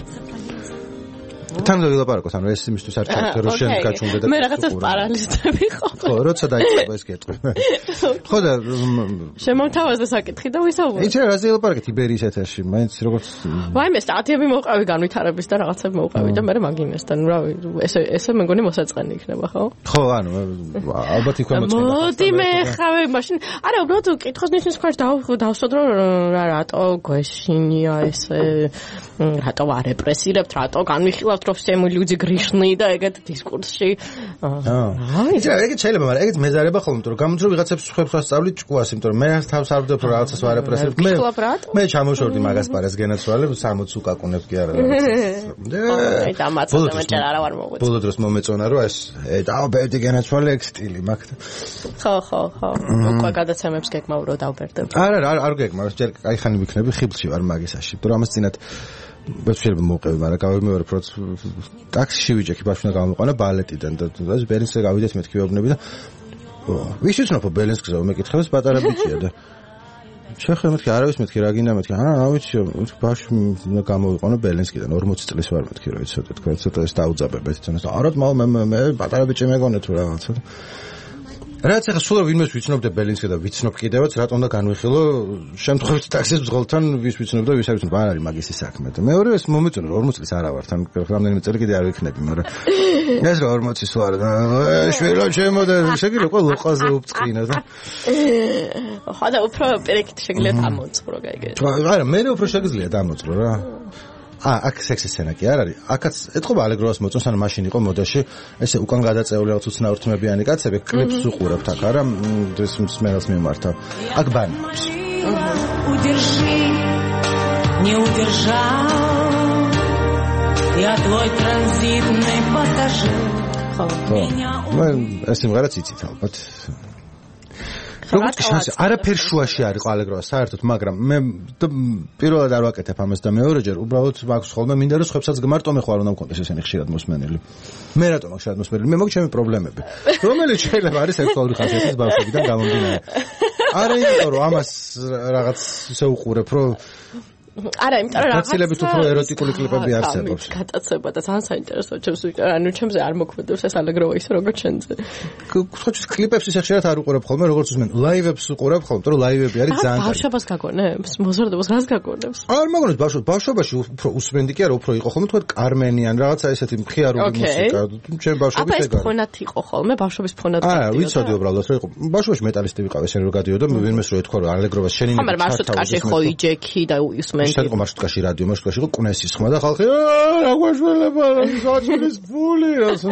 თან ვილაპარაკოთ, ანუ ეს იმისთვის არ ჩავთვალე, რომ შენ გაჩვენდე და მე რაღაცა სპარალისტები ხო. ხო, როცა დაიწყება ეს კითხვა. ხო და შემოთავაზდა საკითხი და ვისაუბრე. იცი რა, რაზე ვილაპარაკეთ იბერიის ეთერში, მაინც როგორც ვაიმე სტატიები მოყავი განვითარების და რაღაცები მოყავი და მე მაგინესთან, რავი, ესე ესე მეგონი მოსაწყენი იქნება, ხო? ხო, ანუ ალბათ იქვე მოწყება. მოდი მე ხავე მაშინ, არა, უბრალოდ კითხოს ნიშნის ქვეშ დავსვათ რომ რა რატო გვეშინია ესე რატო არ რეპრესირებთ, რატო განვიხილავთ რომ все мы люди грешные და ეგეთ დისკურსში. აა. იცი რა, ეგეთ შეიძლება, მაგრამ ეგეთ მეზარება ხოლმე, იმიტომ რომ გამოძრო ვიღაცებს ხებსა სწავლით ჭკუას, იმიტომ რომ მე თავს არ ვდებ რომ რაღაცას ვარ რეპრესირებ. მე მე ჩამოშორდი მაგას პარეს გენაცვალე, სამოცი უკაკუნებ კი არა რაღაცას. აი დამაცა და მეჭერ არა ვარ მოგვეც. ბოლო დროს მომეწონა რომ ეს დავბერდი გენაცვალე ეგ სტილი მაქვს. ხო, ხო, ხო. უკვე გადაცემებს გეკმავრო დავბერდებ. არა, არ არ გეკმავს, ჯერ კაი ხანი ვიქნები, ხიბლში ვარ მაგისაში. თუ ამას წინათ შეიძლება მოვყევი, მაგრამ გავიმეორე პროცესს ტაქსში ვიჭექი, ბავშვნა გამიყვანა ბალეტიდან და ეს ბერლინზე გავიდეთ მეთქი ვეუბნები და ვის იცნობ ბერლინსკზე მეკითხებს პატარა ბიჭია და შეხე მეთქი არავის მეთქი რა გინდა მეთქი არა რა ვიცი ბავშვი გამოვიყვანა ბერლინსკიდან ორმოცი წლის ვარ მეთქი რა ვიცი თქვენ ცოტა ეს დაუძაბებთ თუნდაც არა მე მე პატარა ბიჭი მეგონე თუ რაღაცა რაც ახლა სულ ვინმეს ვიცნობდე ბერლინსკი და ვიცნობ კიდევაც რატომ და განვიხილო შემთხვევით ტაქსის ბრძოლთან ვის ვიცნობ და ვის არ ვიცნობ არ არის მაგისი საქმე და მეორე ეს მომეწონა ორმოცი წლის არა ვარ თან რამდენიმე წელი კიდე არ ვიქნები მაგრამ ეს რა ორმოცი სულ არა შვილო ჩემო და შეგიძლია ყველა ლოყაზე უფწყინა და ხო და უფრო პირიქით შეგიძლია დამოწყრო გაიგეთ არა მე უფრო შეგიძლია დამოწყრო რა აა აქ სექსის სცენა კი არ არის. აქაც ეთყობა ალეგროვას მოწონს, ანუ მაშინ იყო მოდაში, ესე უკან გადაწეული რაღაც უცნაურთმებიანი კაცები, კლიპს უყურებთ აქ, არა, ეს მსმენელს მიმართავ. აქ ბანებს. Удержи, не удержал. Я твой транзитный пассажир. Меня მე ეს სიმღერაც იცით ალბათ. როგორც კი შანსი არაფერ შუაში არ იყო ალეგროვა საერთოდ მაგრამ მე პირველად არ ვაკეთებ ამას და მეორეჯერ უბრალოდ მაქვს ხოლმე მინდა რომ სხვებსაც გმარტო მე ხარ უნდა მქონდეს ესენი ხშირად მოსმენელი მე რატომ მაქვს ხშირად მოსმენელი მე მაქვს ჩემი პრობლემები რომელიც შეიძლება არის სექსუალური ხასიათის ბავშვებიდან გამომდინარე არა იმიტომ რომ ამას რაღაც ისე უყურებ რომ არა, იმიტომ რომ რაღაცა გაცილებით უფრო ეროტიკული კლიპები არსებობს. გატაცება და ძალიან საინტერესოა ჩემს ვიყარ, ანუ ჩემზე არ მოქმედებს ეს ალეგროვა ის როგორც შენზე. ხოჩის კლიპებს ისე ხშირად არ უყურებ ხოლმე, როგორც usmen ლაივებს უყურებ ხოლმე, იმიტომ რომ ლაივები არის ძალიან კარგი. ბავშვობას გაგონებს, მოზარდობას რას გაგონებს? არ მაგონებს ბავშვ ბავშვობაში უფრო usmenდი კი არა, უფრო იყო ხოლმე თქვა კარმენიან რაღაცა ესეთი მხიარული მუსიკა. ჩემ ბავშვობის ეგ არის. ფონად იყო ხოლმე, ბავშვობის ფონად. არა, ვიცოდი უბრალოდ რომ იყო. ბავშვობაში მეტალისტი ვიყავ ესენ რო გადიოდა, ვინმეს რო ეთქვა რომ ალეგროვას შენი ხო, მაგრამ მარშრუტკაში ხო იჯექი და usmen შეგო მარშრუტკაში რადიო მარშრუტკაში იყო კუნესის ხმა და ხალხი რა გვაშველება რა საჭირის ფული რასო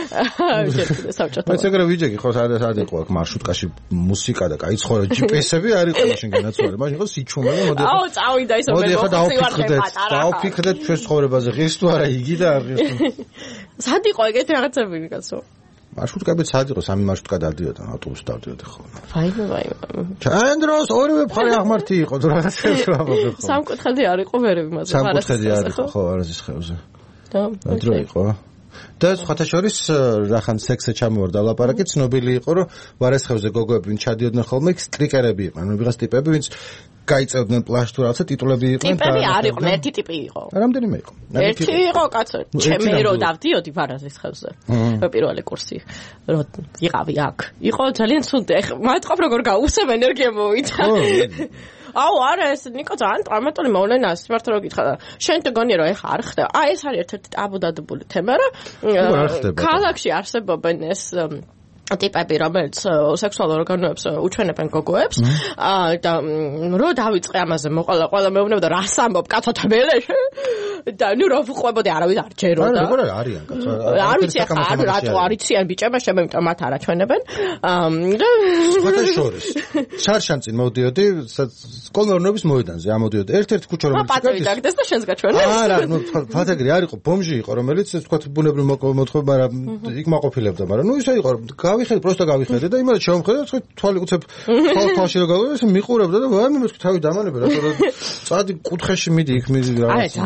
ეს ეგრე ვიჯექი ხო სადაც არ იყო აქ მარშრუტკაში მუსიკა და კაი ცხოვრა ჯი პი ეს-ები არ იყო მაშინ განაცვალე მაშინ იყო სიჩუმე და მოდი აუ წავიდა ისო მე დავფიქრდეთ დავფიქრდეთ ჩვენს ცხოვრებაზე ღირს თუ არა იგი და არ ღირს სად იყო ეგეთი რაღაცები კაცო მარშრუტკები სად იყო სამი მარშრუტკა დავდიოდა ავტობუსი დავდიოდა ხოლმე ვაიმე ვაიმე ჩანდროს ორივე მხარე აღმართი იყო თუ რაღაცებს რა მოგე ხო სამკუთხედი არ იყო ვერე იმაზე სამკუთხედი არ იყო ხო არაზის ხევზე და დრო იყო და სხვათა შორის რახან სექსზე ჩამოვარდა ლაპარაკი ცნობილი იყო რომ ვარესხევზე გოგოები ვინ ჩადიოდნენ ხოლმე სტრიკერები იყვნენ ანუ ვიღაც ტიპები ვინც გაიწევდნენ პლაშ თუ რაღაცა ტიტულები იყვნენ და ტიპები არ იყვნენ ერთი ტიპი იყო რამდენიმე იყო ერთი იყო კაცო ჩემი რო დავდიოდი ვარესხევზე პირველი კურსი რო ვიყავი აქ იყო ძალიან ცუდი მათყობ როგორ გაუსებ ენერგია მოვიდა აუ არა ეს ნიკო ძალიან ტრამატული მოვლენა სიმართლე რო გითხრა შენ თგონი რომ ეხა არ ხდება აი ეს არის ერთ-ერთი ტაბუდადებული თემა რა ქალაქში არსებობენ ეს ტიპები რომელიც სექსუალურ ორგანოებს უჩვენებენ გოგოებს და რო დავიწყე ამაზე მოყოლა ყველა მეუბნებოდა რას ამბობ კაცო თბელეში და ნუ რო ვყვებოდი არავის არ ჯეროდა როგორ არიან კაცო არ ვიცი ახლა არ რატო არიციან ბიჭება შემემტა მათ არ აჩვენებენ და სხვათა შორის შარშან წინ მოვდიოდი სკოლმეურნეობის მოედანზე ამოდიოდი ერთ-ერთ ქუჩა რომელიც პატრი დაგდეს და შენს გაჩვენე არა ნუ ფათეგრი არ იყო ბომჟი იყო რომელიც თქვა ბუნებრივ მოთხოვნა მაგრამ იქ მაყოფილებდა მაგრამ ნუ ისე იყო გავიხედე просто გავიხედე და იმას შევხედე თქვი თვალი უცებ თვალში რო გავიგე მიყურებდა და ვაიმე მე თავი დამანებე რა თორე წადი კუთხეში მიდი იქ მიდი რა აი ძალიან ისე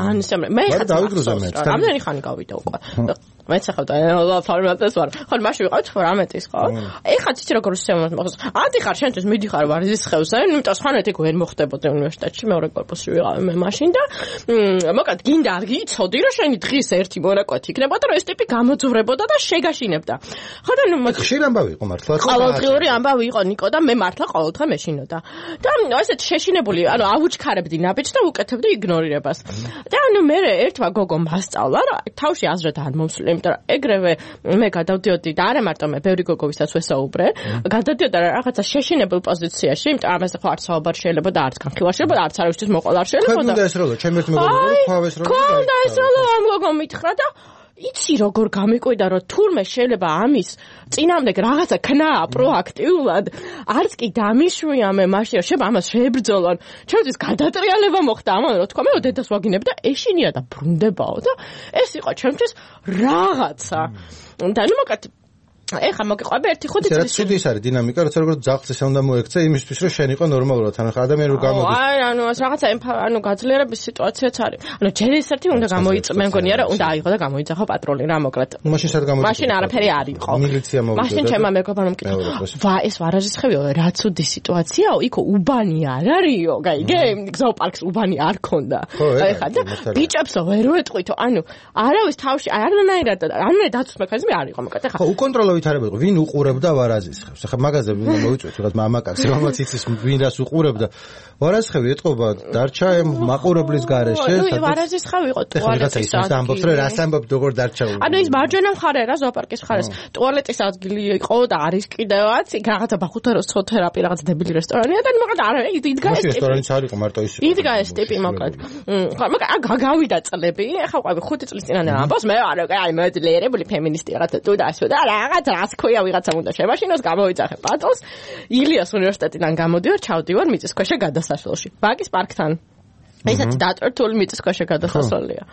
მე ხა დავიგრუზე მე. რამდენი ხანი გავიდა უკვე. მეც ახლა ფორმატეს ვარ. ხო, მაშინ ვიყავ თვრამეტის, ხო? ეხლა ციცი როგორ შემოს მოხდეს. ანტი ხარ შენთვის მიდიხარ ვარზის ხევზე, იმიტომ სხვანაირად ვერ მოხდებოდა უნივერსიტეტში, მეორე კორპუსში ვიყავ მე მაშინ და მოკლედ გინდა არ გიცოდი რომ შენი დღის ერთი მონაკვეთი იქნებოდა რომ ეს ტიპი გამოძვრებოდა და შეგაშინებდა. ხო და ნუ ხშირ ამბავი იყო მართლა. ყოველდღიური ამბავი იყო ნიკო და მე მართლა ყოველდღე მეშინოდა. და ესეთ შეშინებული, ანუ ავუჩქარებდი ნაბიჯს და უკეთებდი იგნორირებას. და ანუ მე ერთმა გოგომ მასწავლა რა თავში აზრად არ მომსვლი, იმიტომ რომ ეგრევე მე გადავდიოდი და არა მარტო მე ბევრი გოგოვისაც ვესაუბრე, გადავდიოდა რაღაცა შეშინებულ პოზიციაში, იმიტომ ამაზე ხო არც საუბარ შეიძლება და არც განხილვა შეიძლება და არც არავისთვის მოყოლა არ შეიძლება და ქონდა ეს როლო, ჩემ ერთ მეგობრს ხავეს როლო. ქონდა ეს როლო ამ გოგომ მითხრა და იცი როგორ გამიკვირდა რომ თურმე შეიძლება ამის წინამდე რაღაცა ქნაა პროაქტიულად არც კი დამიშვია მე მაშინ რომ შეიძლება ამას შეებრძოლონ ჩემთვის გადატრიალება მოხდა ამან რომ თქვა მე დედას ვაგინებ და ეშინია და ბრუნდებაო და ეს იყო ჩემთვის რაღაცა და ნუ მოკეთ ეხა მოგიყვება ერთი ხუთი წლის წინ ის არის დინამიკა როცა როგორ ძაღლს ეს უნდა მოექცე იმისთვის რომ შენ იყო ნორმალურად თან ახლა ადამიანი რო გამოდის აი ანუ რაღაცა ანუ გაძლიერების სიტუაციაც არის ანუ ჯერ ეს ერთი უნდა გამოიწ მე მგონია რომ უნდა აიღო და გამოიძახო პატრული რა მოკლედ მაშინ სად გამოიწ მაშინ არაფერი არ იყო მილიცია მოვიდა მაშინ ჩემმა მეგობარმა მკითხა ვა ეს ვარაჟისხევიო რა ცუდი სიტუაციაო იქო უბანი არ არისო გაიგე გზაოპარკს უბანი არ ქონდა აი ხა და ბიჭებსო ვერ ვეტყვითო ანუ არავის თავში არანაირად არანაირად დაცვის მექანიზმი არ იყო მოკლედ ხა უკონტროლო ვითარებელიყო ვინ უყურებდა ვარაზისხევს ახლა მაგაზე ვინ მოიწვევს რაღაც მამაკაცი რომელიც იცის ვინ რას უყურებდა ვარაზისხევი ეტყობა დარჩა მაყურებლის გარეშე ნუ ვარაზისხევი იყო ტუალეტის ადგილი ამბობს რომ რას ამბობ როგორ დარჩა ანუ ის მარჯვენა მხარე რა ზოოპარკის მხარეს ტუალეტის ადგილი იყო და არის კიდევაც იქ რაღაცა ბახუთაროს ცოთერაპი რაღაც დებილი რესტორანია და მოკლედ არა იდგა ეს რესტორანიც არ იყო მარტო ის იდგა ეს ტიპი მოკლედ ხო მაგრამ გავიდა წლები ახლა ყვები ხუთი წლის წინანდ ამბობს მე არა აი მე ძლიერებული ფემინისტი რაღაცა თუ და ასე და რაღაც რას ქვია ვიღაცა უნდა შემაშინოს გამოიძახე პატონს ილიას უნივერსიტეტიდან გამოდივარ ჩავდივარ მიწისქვეშა გადასასვლელში ბაგის პარკთან ესეთი დატვირთული მიწისქვეშა გადასასვლელია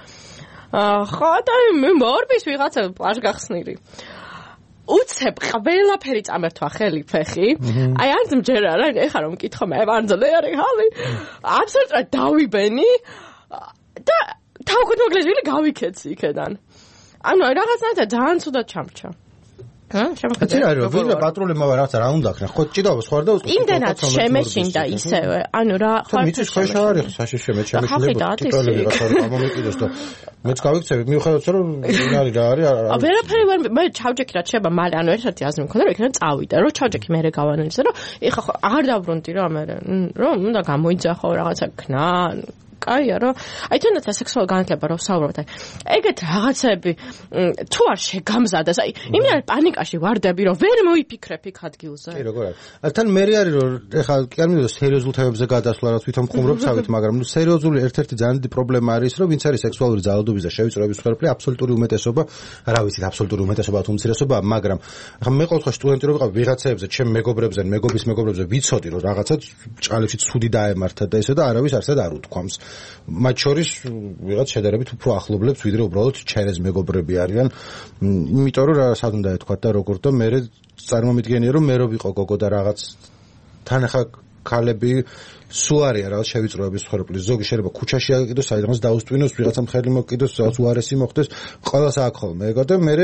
ხო და მე მორბის ვიღაცა პლაჟ გახსნილი უცებ ყველაფერი წამერთვა ხელი ფეხი აი არც მჯერ არა ეხა რომ მკითხო მე ვანძლერი ხალი აბსოლუტურად დავიბენი და თავქოთ მოგლეჟვილი გავიქეცი იქედან ანუ რაღაცნაირად ძალიან ცუდად ჩამრჩა ჰა შემოხდა რა ვიღა პატრულებმა რაღაცა რა უნდა ქნა ხო ჭიდაობს ხوار და იმდენად შემეშინდა ისევე ანუ რა ხო მიწის ქვეშ არის საშიშე მე შემეშინდება ტიტოლები რა ხარ გამომიყიდოს და მეც გავიქცევი მიუხედავად რომ არის რა არის ა ვერაფერი ვერ მე ჩავჯექი რა შეიძლება მალე ანუ ერთ-ერთი აზრი მქონდა რომ იქიდან წავიდა რომ ჩავჯექი მე გავანალიზე რომ ეხა ხო არ დავრუნდი რა მე რომ უნდა გამოიძახო რაღაცა ქნა კაია რომ აი თუნდაც სექსუალური განათლება რომ ვსაუბრობთ აი ეგეთ რაღაცები თუ არ შეგამზადდეს აი იმიან პანიკაში ვარდები რომ ვერ მოიფიქრებ იქ ადგილზე კი როგორ არის აი თან მე არის რომ ეხლა კი არ მინდოდა სერიოზულ თემებზე გადასვლა რა თვითონ ხუმრობ სავით მაგრამ ნუ სერიოზული ერთ-ერთი ძალიან დიდი პრობლემა არის რომ ვინც არის სექსუალური ძალადობის და შევიწროების მსხვერპლი აბსოლუტური უმეტესობა რა ვიცით აბსოლუტური უმეტესობა თუ უმცირესობა მაგრამ ეხლა მე ყოველთვის სტუდენტი რო ვიყავ ვიღაცებზე ჩემ მეგობრებზე მეგობის მეგობრებზე ვიცოდი რომ რაღაცა ჭალებში ცუდი დაემართა და ესე და არავის არსად არ უთქვამს მათ შორის ვიღაც შედარებით უფრო ახლობლებს ვიდრე უბრალოდ ჩერეს მეგობრები არიან იმიტომ რომ რა სად უნდა ეთქვათ და როგორ და მე წარმომიდგენია რომ მე რო ვიყო გოგო და რაღაც თან ახლა ქალები სულ არიან რაღაც შევიწროების მსხვერპლი ზოგი შეიძლება ქუჩაში აკიდოს საერთოდ დაუსტვინოს ვიღაცა მხარი მოკიდოს რაღაც უარესი მოხდეს ყველას აქ ხოლმე ეგა და მე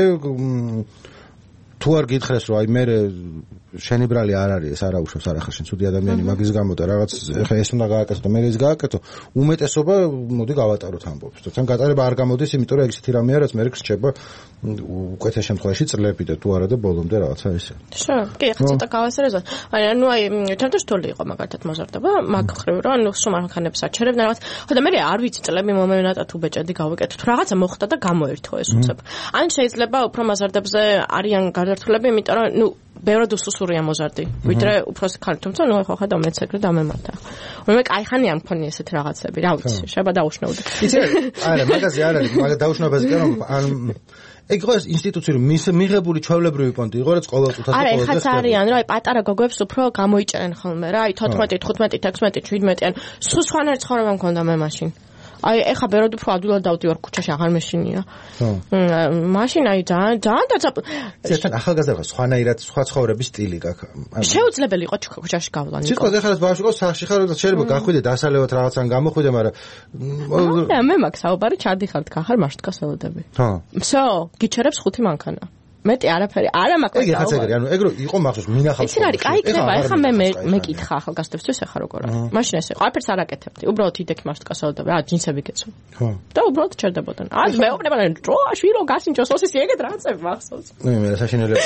თუ არ გითხრეს რომ აი მე შენი ბრალი არ არის ეს არა უშვებს არ ახლა შენ ცუდი ადამიანი მაგის გამო და რაღაც ეხა ეს უნდა გააკეთო და მე ეს გააკეთო უმეტესობა მოდი გავატაროთ ამბობს და თან გატარება არ გამოდის იმიტომ რომ ეგეთი რამეა რაც მე რჩება უკეთეს შემთხვევაში წლები და თუ არა და ბოლომდე რაღაცა ისე შო კი ახლა ცოტა გავასერეზო აი ანუ აი ჩემთვის თული იყო მაგათად მოზარდება მაგ ხრივ რომ ანუ სულ მანქანებს აჩერებდნენ რაღაც ხო და მე არ ვიცი წლები მომევნა თუ ბეჭედი გავიკეთოთ რაღაცა მოხდა და გამოერთო ეს უცებ ან შეიძლება უფრო მაზარდებზე არიან გადართულები იმიტომ რომ ნუ ბევრად უსუსურია მოზარდი ვიდრე უფროსი ხალი თუმცა ნუ ხო ხა და მეც ეგრე დამემართა მე კაიხანი არ მქონია ესეთ რაღაცები რა ვიცი შეიძლება დაუშნაოდე იცი არა მაგაზე არ არის მაგა დაუშნაობაზე კი რომ ან ეგ იყო ინსტიტუციური მიღებული ჩვეულებრივი პონტი იყო რაც ყოველწუთას და ყოველდღე არა ეხაც არიან რა აი პატარა გოგოებს უფრო გამოიჭრენ ხოლმე რა აი თოთხმეტი, თხუთმეტი, თექვსმეტი, შვიდმეტი ან სულ სხვანაირ ცხოვრება მქონდა მე მაშინ აი ეხა ბეროდ უფრო ადვილად დავდივარ ქუჩაში აღარ მეშინია. მაშინ აი ძალიან ძალიან დაცა ზეთან ახალგაზრდა სხვანაირად სხვა ცხოვრების სტილი გაქვს. შეუძლებელი იყო ქუჩაში გავლა. სიტყვა ეხლა ეს ბავშვი ყავს სახში ხარ შეიძლება გახვიდე დასალევად რაღაცან გამოხვიდე, მაგრამ და მე მაქვს საუბარი ჩადიხართ ხარ მარშრუტკას ველოდები. ხო. всё, გიჩერებს ხუთი მანქანა. მეტი არაფერი არა მაქვს. ეგ ეხაც ეგრე, ანუ ეგრო იყო მახსოვს მინახავს. იცი რა არის, კაი იქნება, ეხა მე მეკითხა ახალგაზრდებს ეხა როგორ არის. მაშინ ესე ყველაფერს არ აკეთებდი. უბრალოდ იდექი მარშრუტკას ველოდები, რა ჯინსები გეცო. ხო. და უბრალოდ ჩერდებოდნენ. აი მეუბნება რა, ჯოაში რო გასინჯოს ოსის ეგეთ რაღაცები მახსოვს. ნუ მე საშინელება.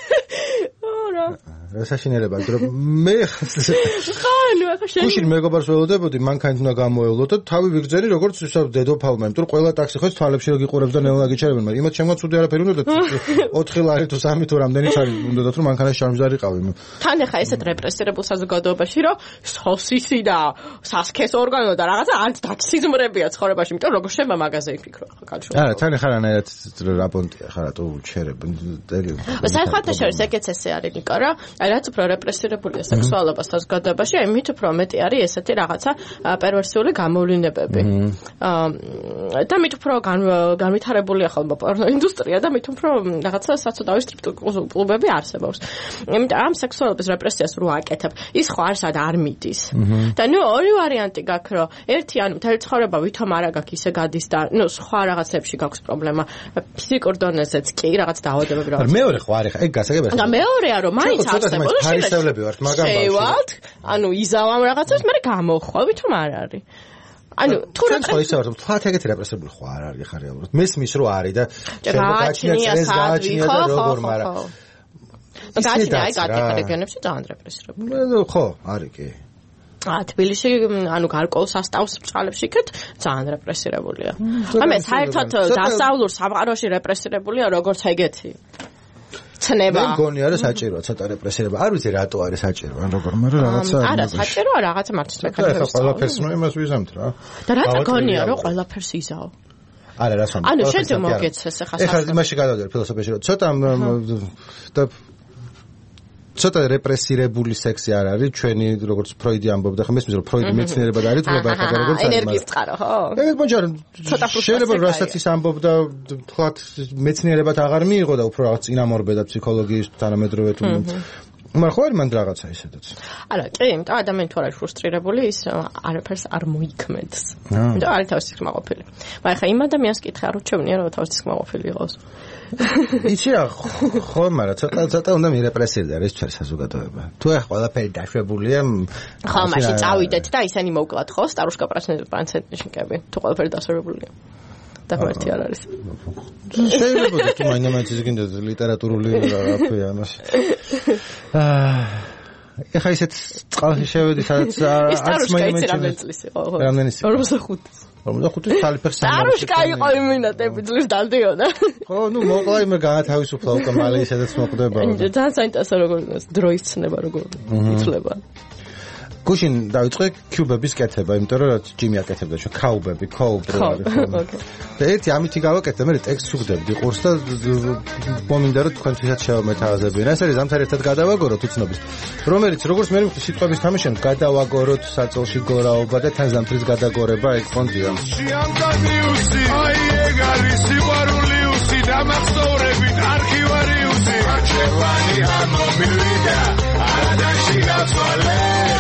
რა საშინელება, რომ მე ხანუ ახლა შენ გუშინ მეგობარს ველოდებოდი, მანქანით უნდა გამოევლო და თავი ვიგრძელი როგორც ისე დედოფალმა, იმიტომ რომ ყველა ტაქსი ხო თვალებში რო გიყურებს და ნელა გიჩერებენ, მაგრამ იმათ შემოც უდე არაფერი უნდა და ოთხი ლარი თუ სამი თუ რამდენი ჩარი უნდა და თუ მანქანაში შარმჟდარიყავი. თან ახლა ესეთ რეპრესირებულ საზოგადოებაში რომ სოსისი და სასქეს ორგანო და რაღაცა არც დაციზმრებია ცხოვრებაში, იმიტომ რომ როგორ შემა მაღაზია იფიქრო ახლა კაცო. არა, თან ახლა რანაირად რაპონტია ხა რატო უჩერებ. საერთოდ შორის ეგეც ესე არის ნიკო რა. აი რაც უფრო რეპრესირებულია სექსუალობას საზოგადოებაში, აი მით უფრო მეტი არის ესეთი რაღაცა პერვერსიული გამოვლინებები. და მით უფრო განვითარებულია ხოლმე პორნო ინდუსტრია და მით უფრო რაღაცა საცოდავი სტრიპტიზ კლუბები არსებობს. იმიტომ ამ სექსუალობის რეპრესიას რო აკეთებ, ის ხო არსად არ მიდის. და ნუ ორი ვარიანტი გაქვს, რომ ერთი ანუ მთელი ცხოვრება ვითომ არა გაქვს ისე გადის და ნუ სხვა რაღაცებში გაქვს პრობლემა. ფიზიკურ დონეზეც კი რაღაც დაავადებები რაღაც. მეორე ხო არის, ეგ გასაგებია. და მეორეა რომ მაინც არსებობს ფარისევლები ვართ, მაგრამ შევალთ, ანუ იზავამ რაღაცას, მე გამოხვა, ვითომ არ არის. ანუ თუ რა ხო ისე ვარ, თქვათ ეგეთი რეპრესირებული ხო არ არის ხარ რეალურად. მესმის რო არის და გააჩნია ეს გააჩნია და როგორ, მაგრამ გააჩნია აი კატეგორია რეგიონებში ძალიან რეპრესირებული. ხო, არის კი. ა თბილისში ანუ გარკვეულ სასტავს ბრძოლებში იქეთ ძალიან რეპრესირებულია. ამე საერთოდ დასავლურ სამყაროში რეპრესირებულია როგორც ეგეთი. ცნება. მე მგონია რომ საჭიროა ცოტა რეპრესირება. არ ვიცი რატო არის საჭირო, ან როგორ, მაგრამ რაღაცა არა, საჭიროა რაღაცა მართვის მექანიზმი. ეხლა ყველაფერს ნუ იმას ვიზამთ რა. და რატო გონია რომ ყველაფერს იზაო? არა, რას ვამბობ. ანუ შენ მოგეცეს ახლა ეხლა იმაში გადავდივარ ფილოსოფიაში, რომ ცოტა და ცოტა რეპრესირებული სექსი არ არის ჩვენი როგორც ფროიდი ამბობდა, ხომ მესმის რომ ფროიდი მეცნიერება და არის თულა ახლა როგორც არის. ენერგიის წყარო, ხო? ეგ მოჯარ შეიძლება რასაც ის ამბობდა, თქვათ მეცნიერებად აღარ მიიღო და უფრო რაღაც წინამორბედა ფსიქოლოგიის თანამედროვე თუ მაგრამ ხო არის მანდ რაღაცა ისედაც. არა, კი, იმიტომ ადამიანი თუ არის ფრუსტრირებული, ის არაფერს არ მოიქმედს. იმიტომ არის თავის თქმაყოფილი. მაგრამ ხა იმ ადამიანს კითხა რომ ჩვენია რომ თავის თქმაყოფილი იყოს. იცი რა, ხო, მაგრამ ცოტა ცოტა უნდა მირეპრესირდა ეს ჩვენი საზოგადოება. თუ ახ ყველაფერი დაშვებულია, ხო, მაშინ წავიდეთ და ისინი მოვკლათ ხო, სტარუშკა პრაცენტნიშნიკები, თუ ყველაფერი დასრულებულია. და მარტი არ არის. შეიძლება თუ მაინც ის გინდა ლიტერატურული რა ქვია ამაში. აა ეხა ისეთ წყალში შევედი, სადაც არც მაინც რამდენი იყო? რამდენი იყო? ორმოცდახუთი. ორმოცდახუთი თალიფერს. სტარუშკა იყო იმინატები ძლის დადიოდა. ხო, ნუ მოკლა იმე გაათავისუფლა უკვე მალე ისედაც მოხდება. ძალიან საინტერესო როგორ დროის ცნება როგორ იცლება. გუშინ დავიწყე კიუბების კეთება, იმიტომ რომ ჯიმი აკეთებდა ჩვენ ქაუბები, ქოუბრი არის ხო. და ერთი ამითი გავაკეთე, მე ტექსტს უგდებდი ყურს და მომინდა რომ თქვენთვისაც შევამეთავაზებიან. ეს არის ზამთარ ერთად გადავაგოროთ უცნობის. რომელიც როგორც მე მივხვდი სიტყვების თამაშიდან გადავაგოროთ საწოლში გორაობა და თან ზამთრის გადაგორება ეგ ფონდია. შიამკანიუსი, აი ეგ არის სიყვარულიუსი და მახსოვრებით არქივარიუსი. არჩევანი ამომივიდა, არადაში გაცვალე.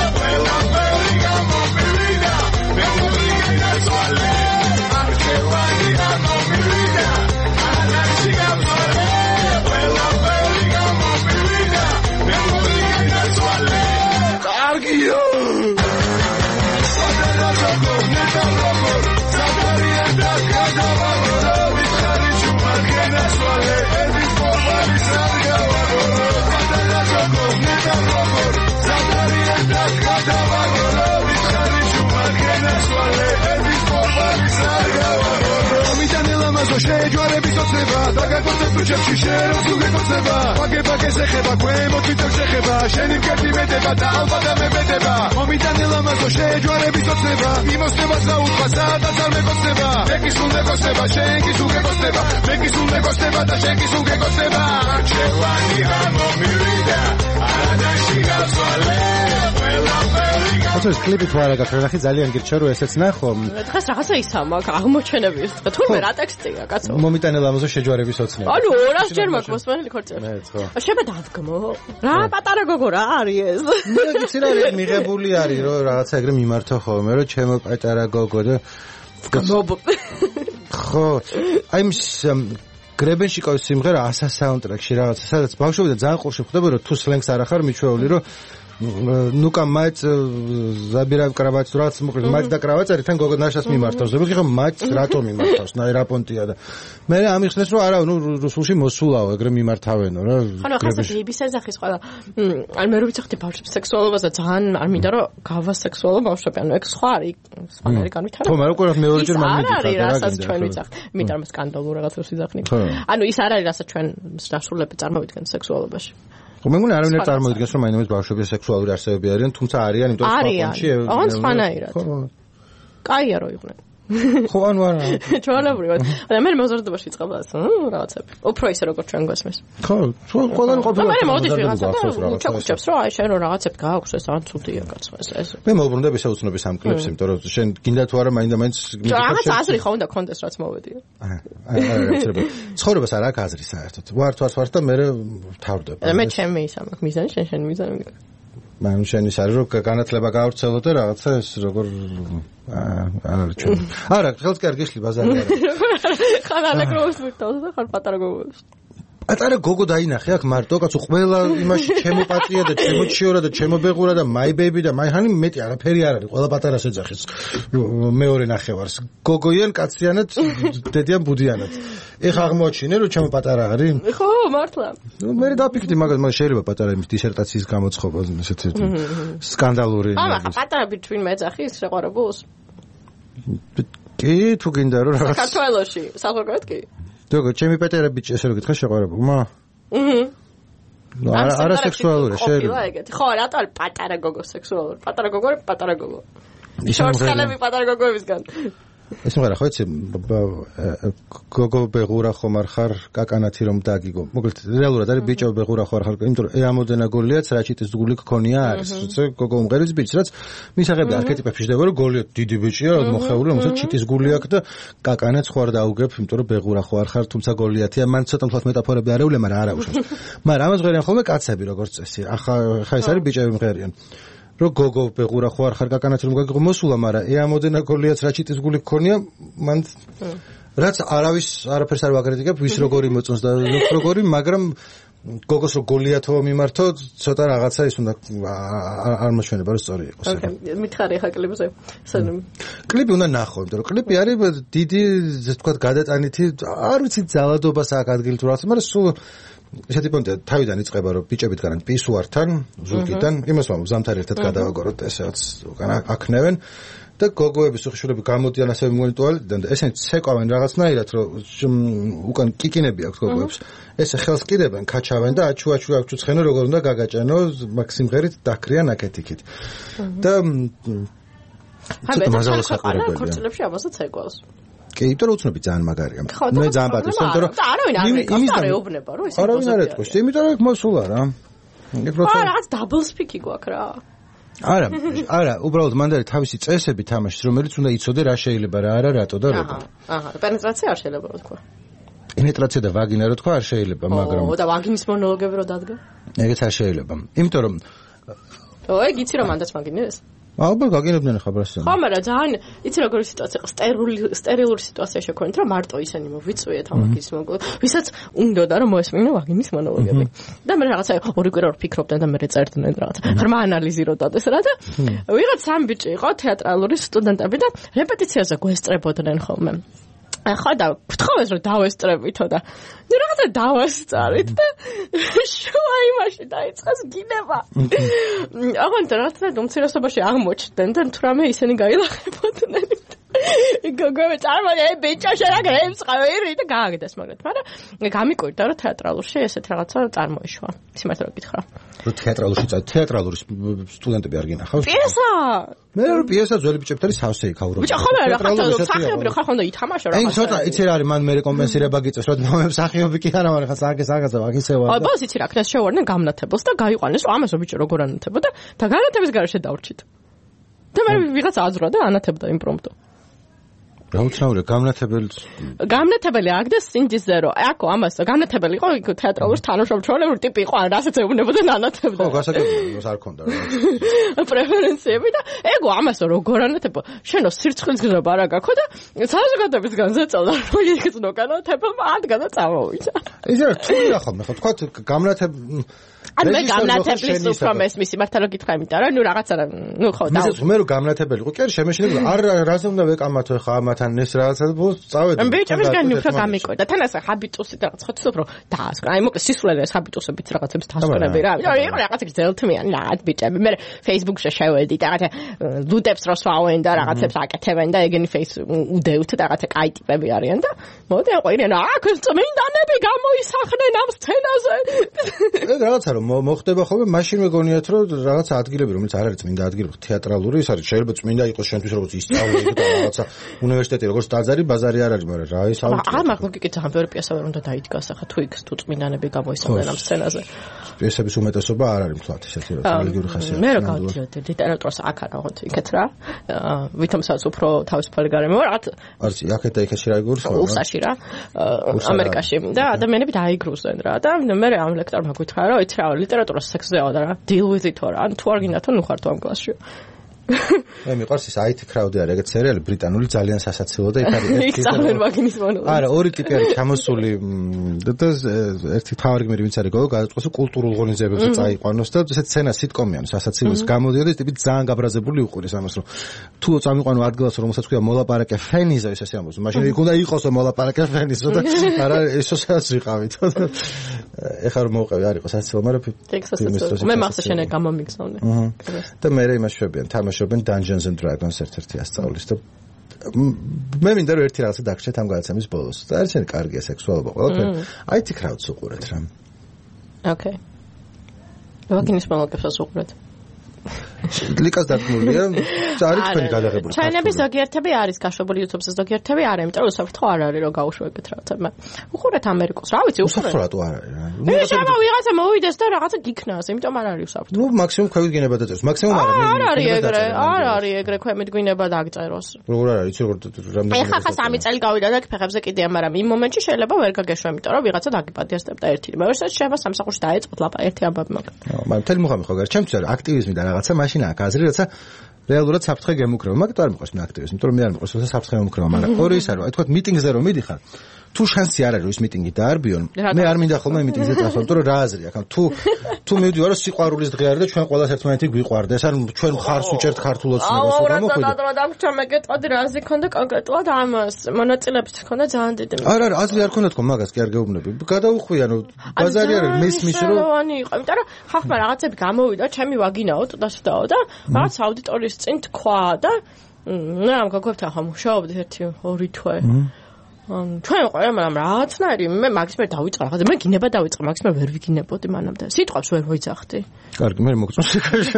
შეჯვარების ოცნება და გაგორდეთ უჩებში შენს უგეკოცება ვაგებაგეს ეხება ქვემოთ ვიწევს ეხება შენი მკერდი მეტება და ალბათ ამებედება მომიტანე ლამაზო შეჯვარების ოცნება იმოსნებას გაუთხა სადაც არ მეკოცნება მე კი სულ მეკოცება შენ კი სულ გეკოცება მე კი სულ მეკოცება და შენ კი სულ გეკოცება არჩევანი ამომივიდა არადაში გაცვალე ყველაფერი ასე კლიპი თუ არა გაქვს ნახე ძალიან გირჩა რომ ესეც ნახო. დღეს რაღაცა ისა მაგ აღმოჩენები ის და თურმე რა ტექსტია კაცო. მომიტანელ ამაზე შეჯვარების ოცნება. ანუ ორას ჯერ მაქვს მოსმენელი ქორწილი. მე ხო. შეება დავდგმო. რა პატარა გოგო რა არის ეს? მე ვიცი რა მიღებული არის რომ რაღაცა ეგრე მიმართო ხოლმე რომ ჩემო პატარა გოგო და ხო აი მის გრებენშიკოვის სიმღერა ასა საუნდტრეკში რაღაცა სადაც ბავშვობიდან ძალიან ყურში ხვდება რომ თუ სლენგს არ ახარ მიჩვეული რომ ნუკა მაიც ზაბირა კრავაც რაც მოკლედ მაიც და კრავაც არის თან გოგო ნაშას მიმართავს ზოგადად ხო მაიც რატომ მიმართავს ნაი რა პონტია და მე ამიხსნეს რომ არა ნუ რუსულში მოსულაო ეგრე მიმართავენო რა ხო ხასა ბიბის ეძახის ყველა ან მე რო ვიცახდი ბავშვებს სექსუალობაზე ძალიან არ მინდა რომ გავა სექსუალო ბავშვები ანუ ეგ სხვა არის სხვა არის განვითარება ხო მე რო ყურებ მეორე ჯერ მაგითხრა რა რასაც ჩვენ ვიცახ მინდა რომ სკანდალურ რაღაცას ვიზახნი ანუ ის არ არის რასაც ჩვენ დასრულები წარმოვიდგენთ სექსუალობაში მე მგონი არავინ არ წარმოიდგენს რომ მაინც ბავშვების სექსუალური არსებები არიან თუმცა არიან იმიტომ რომ სპონჩი აღარ სხვანაირად კაია რო იყვნენ ხო ანუ არა ჩვეულებრივად და მე მოზარდობაში წყაბა რაღაცები უფრო ისე როგორც ჩვენ გვესმის ხო ყველანი ყოფილა მე მოდი რაღაცა ჩაკუჩებს რომ აი შენ რო რაღაცები გააქვს ეს ან ცუდია კაცო ეს მე მოვბრუნდები შეუცნობის ამ კლიპს იმიტომ რომ შენ გინდა თუ არა მაინდა მაინც რაღაცა აზრი ხო უნდა კონდეს რაც მოვედი აი აი ცხოვრებას არ აქვს აზრი საერთოდ ვარ თუ არ ვარ და მე თავდება მე ჩემი ისა მაქვს მიზანი შენ შენ მიზანი მან შენ ის არის რომ განათლება გაავრცელო და რაღაცა ეს როგორ არ არის ჩვენ არა ხელს კი არ გიშლი ბაზარი არა ხარ ალეგროს მიტოვს და ხარ პატარა გოგოს პატარა გოგო დაინახე აქ მარტო კაცო ყველა იმაში ჩემო პატია და ჩემო ჩიორა და ჩემო ბეღურა და მაი ბეიბი და მაი ჰანი მეტი არაფერი არ არის ყველა პატარას ეძახის მეორე ნახევარს გოგოიან კაციანად დედიან ბუდიანად ეხა აღმოაჩინე რომ ჩემო პატარა არის ხო მართლა ნუ მე დაფიქრდი მაგას მაგ შეიძლება პატარა იმის დისერტაციის გამოცხობა ესეთი სკანდალური აა პატარები twin მეძახის შეყარებულს კი თუ გინდა რომ რაღაც საქართველოში საზოგადოებრივად კი დოგო ჩემი პატარა ბიჭი ესე რომ გითხრა შეყარებულმა აჰა არა არა სექსუალური შეიძლება ხო რატო არის პატარა გოგო სექსუალური პატარა გოგო არის პატარა გოგო შორტხალები პატარა გოგოებისგან ეს მერე ხო იცი გოგო ბეღურა ხომ არ ხარ კაკანათი რომ დაგიგო მოკლედ რეალურად არის ბიჭო ბეღურა ხარ ხარ იმიტომ რომ ეამოდენა გოლიაც რაჭიტის გული გქონია არის როცა გოგო უმღერის ბიჭს რაც მისაღებდა არქეტიპებში შევიდა რომ გოლია დიდი ბიჭია მოხეული რომელსაც ჩიტის გული აქვს და კაკანაც ხوار დაუგებ იმიტომ რომ ბეღურა ხარ ხარ თუმცა გოლიათია მან ცოტა მხოლოდ მეტაფორები არეულე მაგრამ არა უშავს მაგრამ ამას ღერიან ხოლმე კაცები როგორც წესი ახლა ხა ეს არის ბიჭები მღერიან რო გოგო ბეღურა ხო არ ხარ კაკანაც რომ გაგიღო მოსულა მაგრამ ეამოდენა გოლიაც რაჭიტის გული გქონია მან რაც არავის არაფერს არ ვაკრიტიკებ ვის როგორი მოწონს და როგორი მაგრამ გოგოს რო გოლიათო მიმართო ცოტა რაღაცა ის უნდა არ მოჩვენება რომ სწორი იყოს ოკეი მითხარი ხა კლიპზე კლიპი უნდა ნახო იმიტომ რომ კლიპი არის დიდი ესე ვთქვათ გადატანითი არ ვიცი ძალადობას აქ ადგილი თუ რაღაც მაგრამ სულ ესეთი პონტია თავიდან იწყება რომ ბიჭებით განან პისუართან ზურგიდან იმას ვამბობ ზამთარი ერთად გადავაგოროთ ესეც უკან აქნევენ და გოგოების უხიშურები გამოდიან ასევე მგონი ტუალეტიდან და ესენი ცეკვავენ რაღაცნაირად რომ უკან კიკინები აქვს გოგოებს ესე ხელს კიდებენ ქაჩავენ და აჩუ აჩუ აჩუ ცხენო როგორ უნდა გაგაჭანო მაქსიმღერით დაკრიან აქეთიქით და ხა მეზალო საყურებელია ქორწილებში ამასაც ცეკვავს კი, იმიტომ რომ უცნობი ძალიან მაგარია. მე ძალიან პატივს, იმიტომ რომ არავინ არ ეკავარეობნება, რომ ისე არავინ არ ეთქოს, იმიტომ რომ მოსულა რა. აა, რაღაც double speak-ი გვაქვს რა. არა, არა, უბრალოდ მანდ არის თავისი წესები თამაშის, რომელიც უნდა იცოდე რა შეიძლება რა არა, რატო და როგორ. აჰა, პენეტრაცია არ შეიძლება რა თქვა. პენეტრაცია და ვაგინა რა თქვა არ შეიძლება, მაგრამ ო, და ვაგინის მონოლოგები რო დადგა? ეგეც არ შეიძლება. იმიტომ რომ ო, ეგ იცი რომ მანდაც მაგინეს? ალბათ გაგინებდნენ ხაბრას. ხო, მაგრამ ძალიან იცი როგორი სიტუაცია იყო, სტერილი სტერილური სიტუაცია შექმნით, რომ მარტო ისინი მოვიწვიეთ ამაგის მოგო. ვისაც უნდოდა რომ მოესმინო ვაგინის მონოლოგები. და მე რაღაცა ორი კვირა ვერ ფიქრობდნენ და მე წერდნენ რაღაცა. ღრმა ანალიზირებდათ ეს რა და ვიღაც სამ ბიჭი იყო თეატრალური სტუდენტები და რეპეტიციაზე გვესწრებოდნენ ხოლმე. ხო და გთხოვეს რომ დავესწრებითო და ნუ რაღაცა დავასწარით და შუა იმაში დაიწყეს გინება. აღარ რაღაცა უმცირესობაში აღმოჩნდნენ და თუ რამე ისინი გაილახებოდნენ. გოგოები წარმოიდგინე ბიჭო შენ რა გემწყავი და გააგდეს მაგრამ მაგრამ გამიკვირდა რომ თეატრალურში ესეთ რაღაცა წარმოიშვა. სიმართლე რომ გითხრა. რომ თეატრალურში წა თეატრალური სტუდენტები არ გინახავს? პიესა. მე რომ პიესა ძველი ბიჭებთან არის სავსე იქ აურო. ბიჭო ხოლმე რაღაცა სახიობრივ ხარ ხონდა ითამაშო რაღაცა. აი ცოტა იცი რა არის მან მე კომპენსირება გიწევს რომ მომემ სახიობი კი არა მაგრამ ხა საგეს აგაცა ვაგისევა. აი ბოლოს იცი რა ქნეს შევარდნენ გამნათებელს და გაიყვანეს რომ ამას რო ბიჭო როგორ ანათებოდა და განათების გარეშე დავრჩით. და მე ვიღაც აზრა და ანათებდა იმპრომტო. გაუცნაურია გამნათებელი გამნათებელი აგდა სინჯისზე რომ აკო ამას გამნათებელი იყო იქ თეატრალურ თანამშრომლები ტიპი იყო ან რასაც ეუბნებოდა ანათებდა. ხო გასაგებია არ ქონდა რა. პრეფერენციები და ეგო ამას როგორ ანათებო შენო სირცხვილის გზობა რა გაქო და საზოგადოებისგან ზეწოლა რომ იგრძნო განათება ადგა და წამოვიდა. ეს რა თულია ხომ ხო თქვა გამნათებ ან მე გამნათებლის უფრო მესმის მართლა რომ გითხრა იმიტომ რომ ნუ რაღაცა ნუ ხო და მე რომ გამნათებელი იყო კი არ შემეშინებოდა არ რაზე უნდა ვეკამათო ხა ამათან ეს რაღაცა წავედი ბიჭებისგან უფრო გამიკვირდა თან ასე ჰაბიტუსი და რაღაც ხო ცოტა რომ დაასკრა აი მოკლედ სისულელეს ჰაბიტუსებით რაღაცებს დასკრები რა იყო რაღაცა გზელთმიანი რა ბიჭები მე Facebook-ში შევედი და რაღაცა ლუტებს რო სვავენ და რაღაცებს აკეთებენ და ეგენი face უდევთ და რაღაცა კაი ტიპები არიან და მოდი აყვირენ აქ წმინდანები გამოისახნენ ამ სცენაზე ეგ რაღაცა რომ მოხდება ხოლმე მაშინ მეგონიათ რომ რაღაცა ადგილები რომელიც არ არის წმინდა ადგილები თეატრალური ის არის შეიძლება წმინდა იყოს შენთვის როგორც ისწავლე და რაღაცა უნივერსიტეტი როგორც ტაძარი ბაზარი არ არის მაგრამ რა ის არის არ მაგ ლოგიკით ძალიან ბევრი პიესა ვერ უნდა დაიდგას ახლა თუ იქ თუ წმინდანები გამოისახნენ ამ სცენაზე პიესების უმეტესობა არ არის მთლად ისეთი რელიგიური ხასიათი მე რა გავდიოდი ლიტერატურას აქ არა ვთქვი იქეთ რა ვითომსაც უფრო თავისუფალი გარემო რაღაც არც აქეთ და იქეთში რა იგურს უსაში რა ამერიკაში და ადამიანები დაიგრუზენ რა და მე ამ ლექტორმა გითხრა რომ იცი რა ლიტერატურას სექსზეა და რა deal with it რა ან თუ არ გინდა თუ ნუ ხარ თუ ამ კლასში მე მიყვარს ის I T crowd-ი არის ეგეთ სერიალი ბრიტანული ძალიან სასაცილო და იქ არის ერთი არა ორი ტიპი არის ჩამოსული და ერთი თავი გმირი ვინც არის გოგო გადაწყვეტს კულტურულ ღონისძიებებზე წაიყვანოს და ესეთ სცენა სიტკომიანი სასაცილოს გამოდიოდა ის ტიპი ძალიან გაბრაზებული უყურეს ამას რომ თუ წამიყვანო ადგილას რომელსაც ქვია მოლაპარაკე ფენიზა ეს ასე ამბობს მაშინ იქ უნდა იყოს მოლაპარაკე ფენიზო და არა ესო სადაც ვიყავით ეხლა რომ მოვყევი არ იყო სასაცილო მაგრამ მე მახსოვს შენ გამომიგზავნე და მე იმას შვებიან თამაშობენ Dungeons and Dragons ერთ-ერთი ასწავლის და მე მინდა რომ ერთი რაღაცა დაგჭერთ ამ გადაცემის ბოლოს და არ შეიძლება კარგია სექსუალობა ყველაფერი I T crowd-ს უყურეთ რა ოკეი ვაგინის მოლოქებს უყურეთ ლიკას დათმულია არის თქვენი გადაღებული ჩაინების ზოგიერთები არის გაშვებული YouTube-ზე ზოგიერთები არა იმიტომ რომ საფრთხო არ არის რომ გაუშვებთ რაღაცა უყურეთ ამერიკოს რა ვიცი უყურეთ საფრთხო არ არის რა მე შევა ვიღაცა მოვიდეს და რაღაცა გიქნას იმიტომ არ არის საფრთხო ნუ მაქსიმუმ ქვევით გინება დაწეროს მაქსიმუმ არა არ არის ეგრე არ არის ეგრე ქვემით გვინება დაგწეროს როგორ არ არის როგორ რამდენი ეხა ხა სამი წელი გავიდა და ფეხებზე კიდია მაგრამ იმ მომენტში შეიძლება ვერ გაგეშვა იმიტომ რომ ვიღაცა დაგიპატიასდებდა ერთი მეორე შეიძლება სამსახურში დაეწყოთ ლაპა ერთი ამბავი მაგრამ მაგრამ თელი მუღამი ხო გარ ჩემთვის არის აქტივიზმი და რაღაცა მაშინ აქ აზრი რაცა რეალურად საფრთხე გემუქრება მაგრამ არ მიყვარს მე აქტივიზმი იმიტომ რომ მე არ მიყვარს რომ საფრთხე მომქრება მაგრამ ორი ის არის აი თქვა მიტინგზე რომ მიდიხარ თუ შანსი არ არის რომ ის მიტინგი დაარბიონ მე არ მინდა ხოლმე მიტინგზე წასვლა იმიტომ რომ რა აზრი აქვს თუ თუ მივდივარ რომ სიყვარულის დღე არის და ჩვენ ყველას ერთმანეთი გვიყვარდეს არ ჩვენ ხარს უჭერთ ქართულად ცნობას რომ მოხვიდე აუ რა დამჭა მეკეთოდი რაზე ქონდა კონკრეტულად ამას მონაწილეებს ქონდა ძალიან დიდი არა არა აზრი არ ქონდა თქო მაგას კი არ გეუბნები გადაუხვია რომ ბაზარი არის მესმის რომ ანუ იყო იმიტომ რომ ხახმა რაღაცები გამოვიდა ჩემი ვაგინაო ტუდასდაო და რაღაც აუდიტორიის წინ თქვა და ნუ ამ გაგობთ ახლა მუშაობდი ერთი ორი თვე ჩვენ ყო მაგრამ რაღაცნაირი მე მაგის მე დავიწყე რაღაცა მე გინება დავიწყე მაგის მე ვერ ვიგინებოდი მანამდე სიტყვებს ვერ ვიძახდი კარგი მე მოგწონს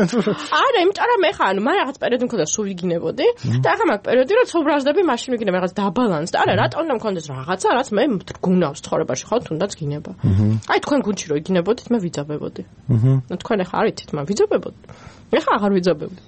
არა იმიტომ რომ მე ხა ანუ მაგ რაღაც პერიოდი მქონდა სულ ვიგინებოდი და ახლა მაგ პერიოდი რომ ცობრაზდები მაშინ ვიგინებ რაღაც დაბალანს და არა რატომ უნდა მქონდეს რაღაცა რაც მე გუნავს ცხოვრებაში ხო თუნდაც გინება აი თქვენ გუნდში რო იგინებოდით მე ვიძაბებოდი ნუ თქვენ ახლა არითით მაგრამ ვიძაბებოდი ეხლა აღარ ვიძაბებდი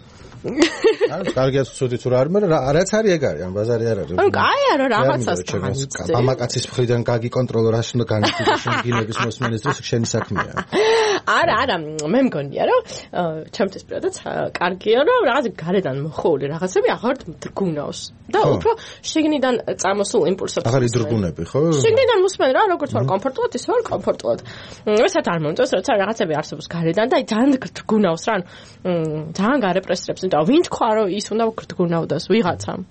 არა კარგია ცუდი თუ რა არის მაგრამ რაც არის ეგ არის ან ბაზარი არ არის ანუ კაი არა რაღაცას მამაკაცის მხრიდან გაგიკონტროლო რა უნდა განიცდოს გინების მოსმენის დროს შენი საქმეა არა არა მე მგონია რომ ჩემთვის პირადად კარგია რომ რაღაც გარედან მოხული რაღაცები აღარ მდგუნავს და უფრო შიგნიდან წამოსულ იმპულსებს აღარ იდრგუნები ხო შიგნიდან მოსმენ რა როგორც ვარ კომფორტულად ისე ვარ კომფორტულად მესაც არ მომწონს როცა რაღაცები არსებობს გარედან და ძალიან გრგუნავს რა ძალიან გარეპრესირებს და ვინ თქვა რომ ის უნდა გრგუნავდეს ვიღაცამ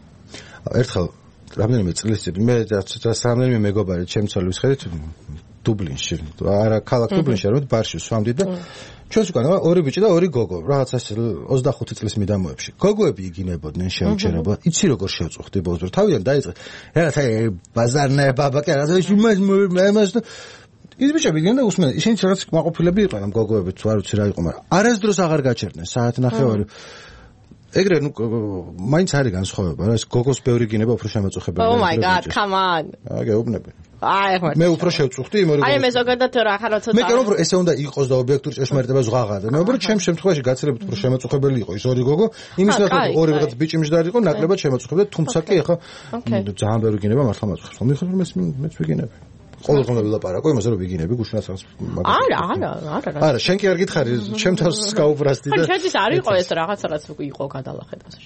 ერთხელ რამდენიმე წლის წინ მე რამდენიმე მეგობარი ჩემ ცოლის ხედით დუბლინში არა ქალაქ დუბლინში რომ ბარში სვამდი და ჩვენს უკან ორი ბიჭი და ორი გოგო რაღაცას ოცდახუთი წლის მიდამოებში გოგოები იგინებოდნენ შეუჩერებლად იცი როგორ შევწუხდი ბოლოს რომ თავიდან დაიწყე რაღაცა ბაზარნე ბაბაკი რაღაცა იმას იმას ის ბიჭები გინდა უსმენ ისინი რაღაც მაყოფილები იყვნენ ამ გოგოები თუ არ ვიცი რა იყო მაგრამ არასდროს აღარ გაჩერდნენ საათ ნახევარი ეგრე ნუ მაინც არის განსხვავება რა ეს გოგოს ბევრი გინება უფრო შემოწუხებელი Oh my god come on აგეუბნები აი ხო მე უფრო შევწუხდი იმ აი მე ზოგადად რა ხარო ცოტა მე კი რომ ესე უნდა იყოს და ობიექტური ჭეშმარიტება ზღაღადა მე უბრალოდ ჩემ შემთხვევაში გაცილებით უფრო შემოწუხებელი იყო ის ორი გოგო იმის ნაცვლად ორი ვიღაც ბიჭი მჯდარი იყო ნაკლებად შემოწუხებდა თუმცა კი ახლა ძალიან ბევრი გინება მართლა მაწყობს რომ მიხარ მე მეც ვიგინები ყოველდღე უნდა ვილაპარაკო იმაზე რომ ვიგინები გუშინაც რაღაც არა არა არა არა შენ კი არ გითხარი ჩემ თავს გაუბრასდი და შენ ის არ იყო ეს რაღაც რაღაც იყო გადალახეთ ასე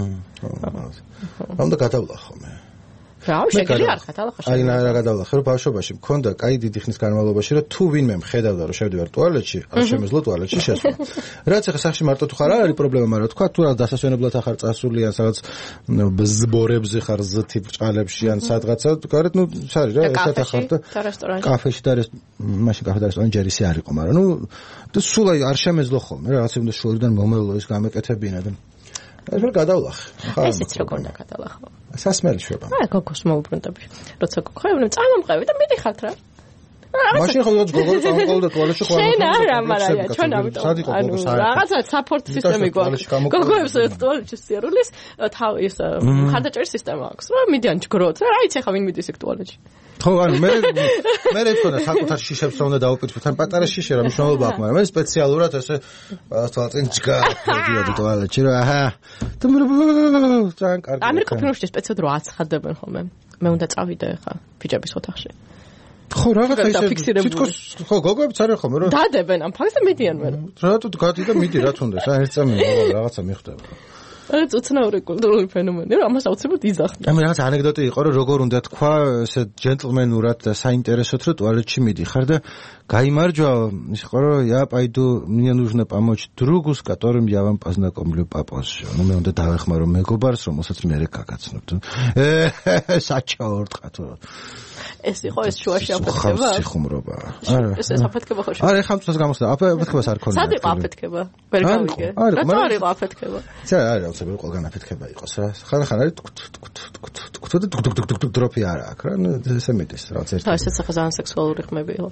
შემიძლია რა უნდა გადავლახო მე რა შეგიძლია არ გადალახო აი რა გადავლახე რომ ბავშვობაში მქონდა კაი დიდი ხნის განმავლობაში რომ თუ ვინმე მხედავდა რომ შევდივარ ტუალეტში არ შემეძლო ტუალეტში შესვლა რაც ახლა სახში მარტო თუ ხარ არ არის პრობლემა მაგრამ თქვა თუ რა დასასვენებლად ახარ წასული ან სადაც ზბორებზე ხარ ზთი ბრჭყალებში ან სადღაცა გარეთ ნუ სარი რა ესეთ ახარ და კაფეში და მაშინ კაფე და რესტორანი ჯერისი არ იყო მაგრამ ნუ და სულ აი არ შემეძლო ხოლმე რაღაცა უნდა შორიდან მომევლო ის გამეკეთებინა და ეს ვერ გადავლახე. ესეც როგორ უნდა გადალახო? სასმელი შვება. აი გოგოს მოუბრუნდები. როცა გოხევნე წამომყევი და მიდიხართ რა. მაშინ ხო როგორც გოგო წამოყავ და ტუალეტში ხო შენ არა მარია ჩვენ ამიტომ ანუ რაღაცა საპორტ სისტემი გვაქვს. გოგოებს ტუალეტში სიარულის თავი ის მხარდაჭერის სისტემა აქვს. რა მიდიან ჯგროთ. რა იცი ხა ვინ მიდის ეგ ტუალეტში. ხო ანუ მე მე რექონა საკუთარ შიშებს რომ უნდა დავუპირთო თან პატარა შიше რა მნიშვნელობა აქვს მაგრამ მე სპეციალურად ესე თვალწინ ჯგა დიოდი ტუალეტში რა აჰა და მე ძალიან კარგი ამერიკა ფილმებში სპეციალურად რო აცხადებენ ხოლმე მე უნდა წავიდე ხა ბიჭების ოთახში ხო რაღაცა ისე თითქოს ხო გოგოებს არ ხომ რომ დადებენ ამ ფაქტს და მიდიან მე რატო გადი და მიდი რა თუნდა რა ერთ წამი რაღაცა მიხდება ეს უცნაური კულტურული ფენომენია, რომ ამას აუცილებლად იზახდა. აი რაღაც ანეკდოტი იყო, რომ როგორ უნდა თქვა, ესე ჯენტლმენურად და საინტერესოდ რომ ტუალეტში მიდიხარ და გაიმარჯვა, ის იყო რომ я пойду, мне нужно помочь другу, с которым я вам познакомлю попозже. Ну მე უნდა დავეხმარო მეგობარს, რომელსაც მე გაგაცნობთ. ე საჩაორ ტყათო. ეს იყო ეს შუაში აფეთქება? სიხუმრობა. არა. ეს აფეთქება ხო? არა, ხამ თვითონ გამოსდა. აფეთქებას არ ქონია. სად იყო აფეთქება? ვერ გავიგე. რა არ იყო აფეთქება? ძა არა, აუცილებლად ყველგან აფეთქება იყოს რა. ხან-ხან არის თქ-თქ-თქ-თქ-თქ-თქ-თქ დროპი არა აქ რა. ნუ ესე მეტის რაღაც ერთი. და ესეც ახლა ძალიან სექსუალური ხმები იყო.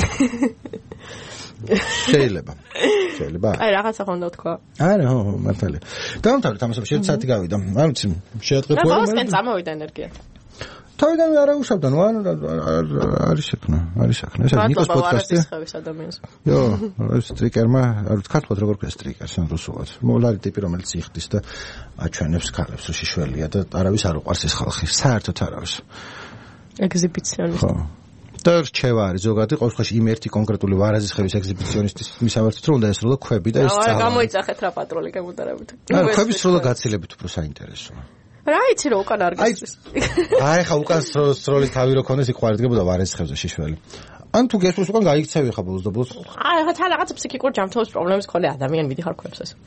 შეიძლება. შეიძლება. აი რაღაცა ხონდა თქვა. არა, ხო, მართალია. დავამთავრეთ ამასობაში ერთ საათი გავიდა. არ ვიცი, შეატყე თუ არა. და ბავშვენ წამოვიდა ენერგია. თავიდან არა უშავდა, ნუ არის შექმნა, არის შექმნა. ეს ნიკოს პოდკასტი. იო, ეს სტრიკერმა, არ ვიცი ქართულად როგორ ქვია სტრიკერს ან რუსულად. მოლარი ტიპი რომელიც იხდის და აჩვენებს ქალებს, რომ შიშველია და არავის არ უყვარს ეს ხალხი, საერთოდ არავის. ეგზიბიციონისტი. ხო. და რჩევა არის ზოგადად ყოველ შემთხვევაში იმ ერთი კონკრეტული ვარაზის ხევის ეგზიბიციონისტის მისამართით რომ უნდა ესრულო ქვები და ეს წავა. არა, გამოიწახეთ რა პატრული გამოდარებით. არა, ქვების სროლა გაცილებით უფრო საინტერესოა. რა იცი რომ უკან არ გასწრის. აი ხა უკან სროლის თავი რო ქონდეს იქ ყარდგებოდა ვარეზის ხევზე შიშველი. ან თუ გესვლის უკან გაიქცევი ხა ბოლოს და ბოლოს. აი ხა თან რაღაც ფსიქიკურ ჯანმრთელობის პრობლემის მქონე ადამიანი მიდიხარ ქვებს ეს.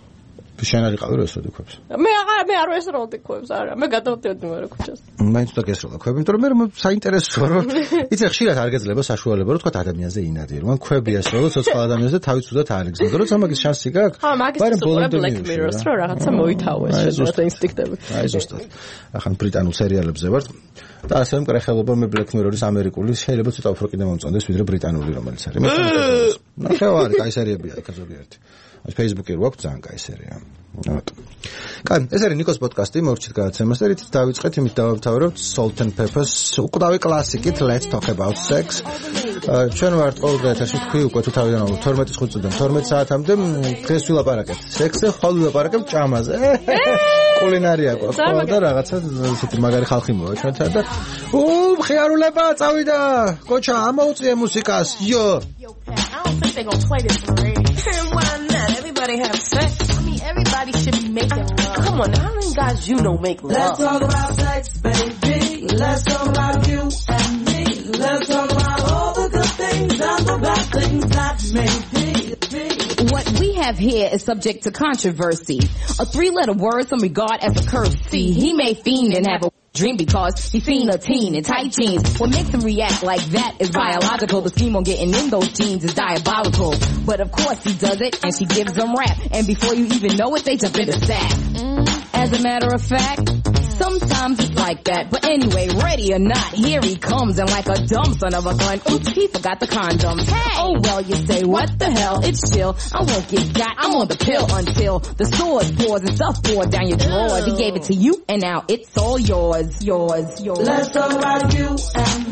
შენ არ იყავი რო ესროდი ქვებს. მე აღარ მე არ ვესროდი ქვებს არა. მე გადავდიოდი მე რო ქუჩას. მაინც უნდა გესროლა ქვები, იმიტომ რომ მე საინტერესოა რომ იცი ხშირად არ გეძლება საშუალება რომ თქვა ადამიანზე ინადირო. მან ქვები ესროლა ცოცხალ ადამიანზე თავის უდათ არ იგზნოდა. როცა მაგის შანსი გაქვს. ხა მაგის უბრალოდ Black Mirror-ს რო რაღაცა მოითავეს შეძლებდა ინსტინქტები. აი ზუსტად. ახლა ბრიტანულ სერიალებზე ვარ და ასევე მკრეხელობა მე Black Mirror-ის ამერიკული შეიძლება ცოტა უფრო კიდე მომწონდეს ვიდრე ბრიტანული რომელიც არის. მე ნახევარი კაი სერიებია იქ ზოგიერთი. აი Facebook-ი რო აქვს ძალიან კაი სერია. რატო? კაი, ეს არის ნიკოს პოდკასტი, მოვrchit გადაცემას და რითიც დავიწყეთ, იმით დავამთავრებთ Salt and Pepper-ს, უკვდავი კლასიკით Let's Talk About Sex. ჩვენ ვართ ყოველდღე ეთერში თქვი უკვე თუ თავიდან ალბათ თორმეტი წუთიდან თორმეტ საათამდე დღეს ვილაპარაკებთ სექსზე, ხოლმე ვილაპარაკებთ ჭამაზე. კულინარია გვაქვს ხო და რაღაცა ისეთი მაგარი ხალხი მოვა ჩვენთან და უ მხიარულება წავიდა. კოჩა, ამოუწიე მუსიკას. იო. I don't think they gonna play this parade. Why not? Everybody have sex. I mean, everybody should be making love. Come on, how many guys you know make love? Let's talk about sex, baby. Let's talk about you and me. Let's talk about all the good things and the bad things that may be. What we have here is subject to controversy. A three-letter word some regard as a courtesy. He may fiend and have a dream because he's seen a teen in tight jeans. What makes him react like that is biological. The scheme on getting in those jeans is diabolical. But of course he does it and she gives them rap. And before you even know it, they jump in the sack. As a matter of fact, sometimes it's like that. But anyway, ready or not, here he comes. And like a dumb son of a gun, oops, he forgot the condoms. Hey! Oh well, you say, what the hell? It's chill. I won't get got. I'm on the pill until the sword pours and stuff pours down your drawers. He gave it to you and now it's all yours. Yours, yours. Let's talk about you and me.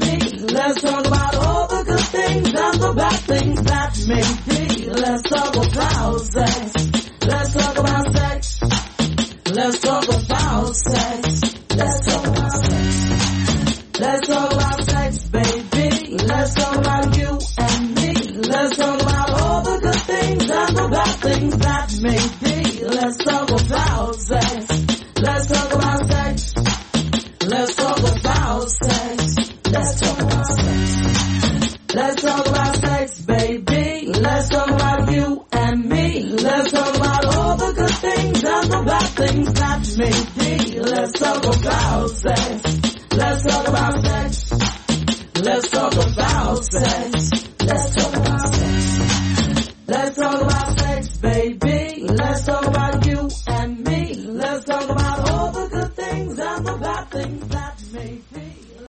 Let's talk about all the good things and the bad things that may be. Let's talk about sex. Let's talk about sex. Let's talk about sex. Let's talk about sex. Let's talk about sex, baby. Let's talk about you and me. Let's talk about all the good things and the bad things that may be. Let's talk about sex. Let's talk about sex. Let's talk about sex. Let's talk about sex. Let's talk about sex, baby. Let's talk about you and me. Let's talk about all the good things and the bad things that may be. Let's talk about sex. Let's talk about sex. Let's talk about sex. Let's talk about sex. Let's talk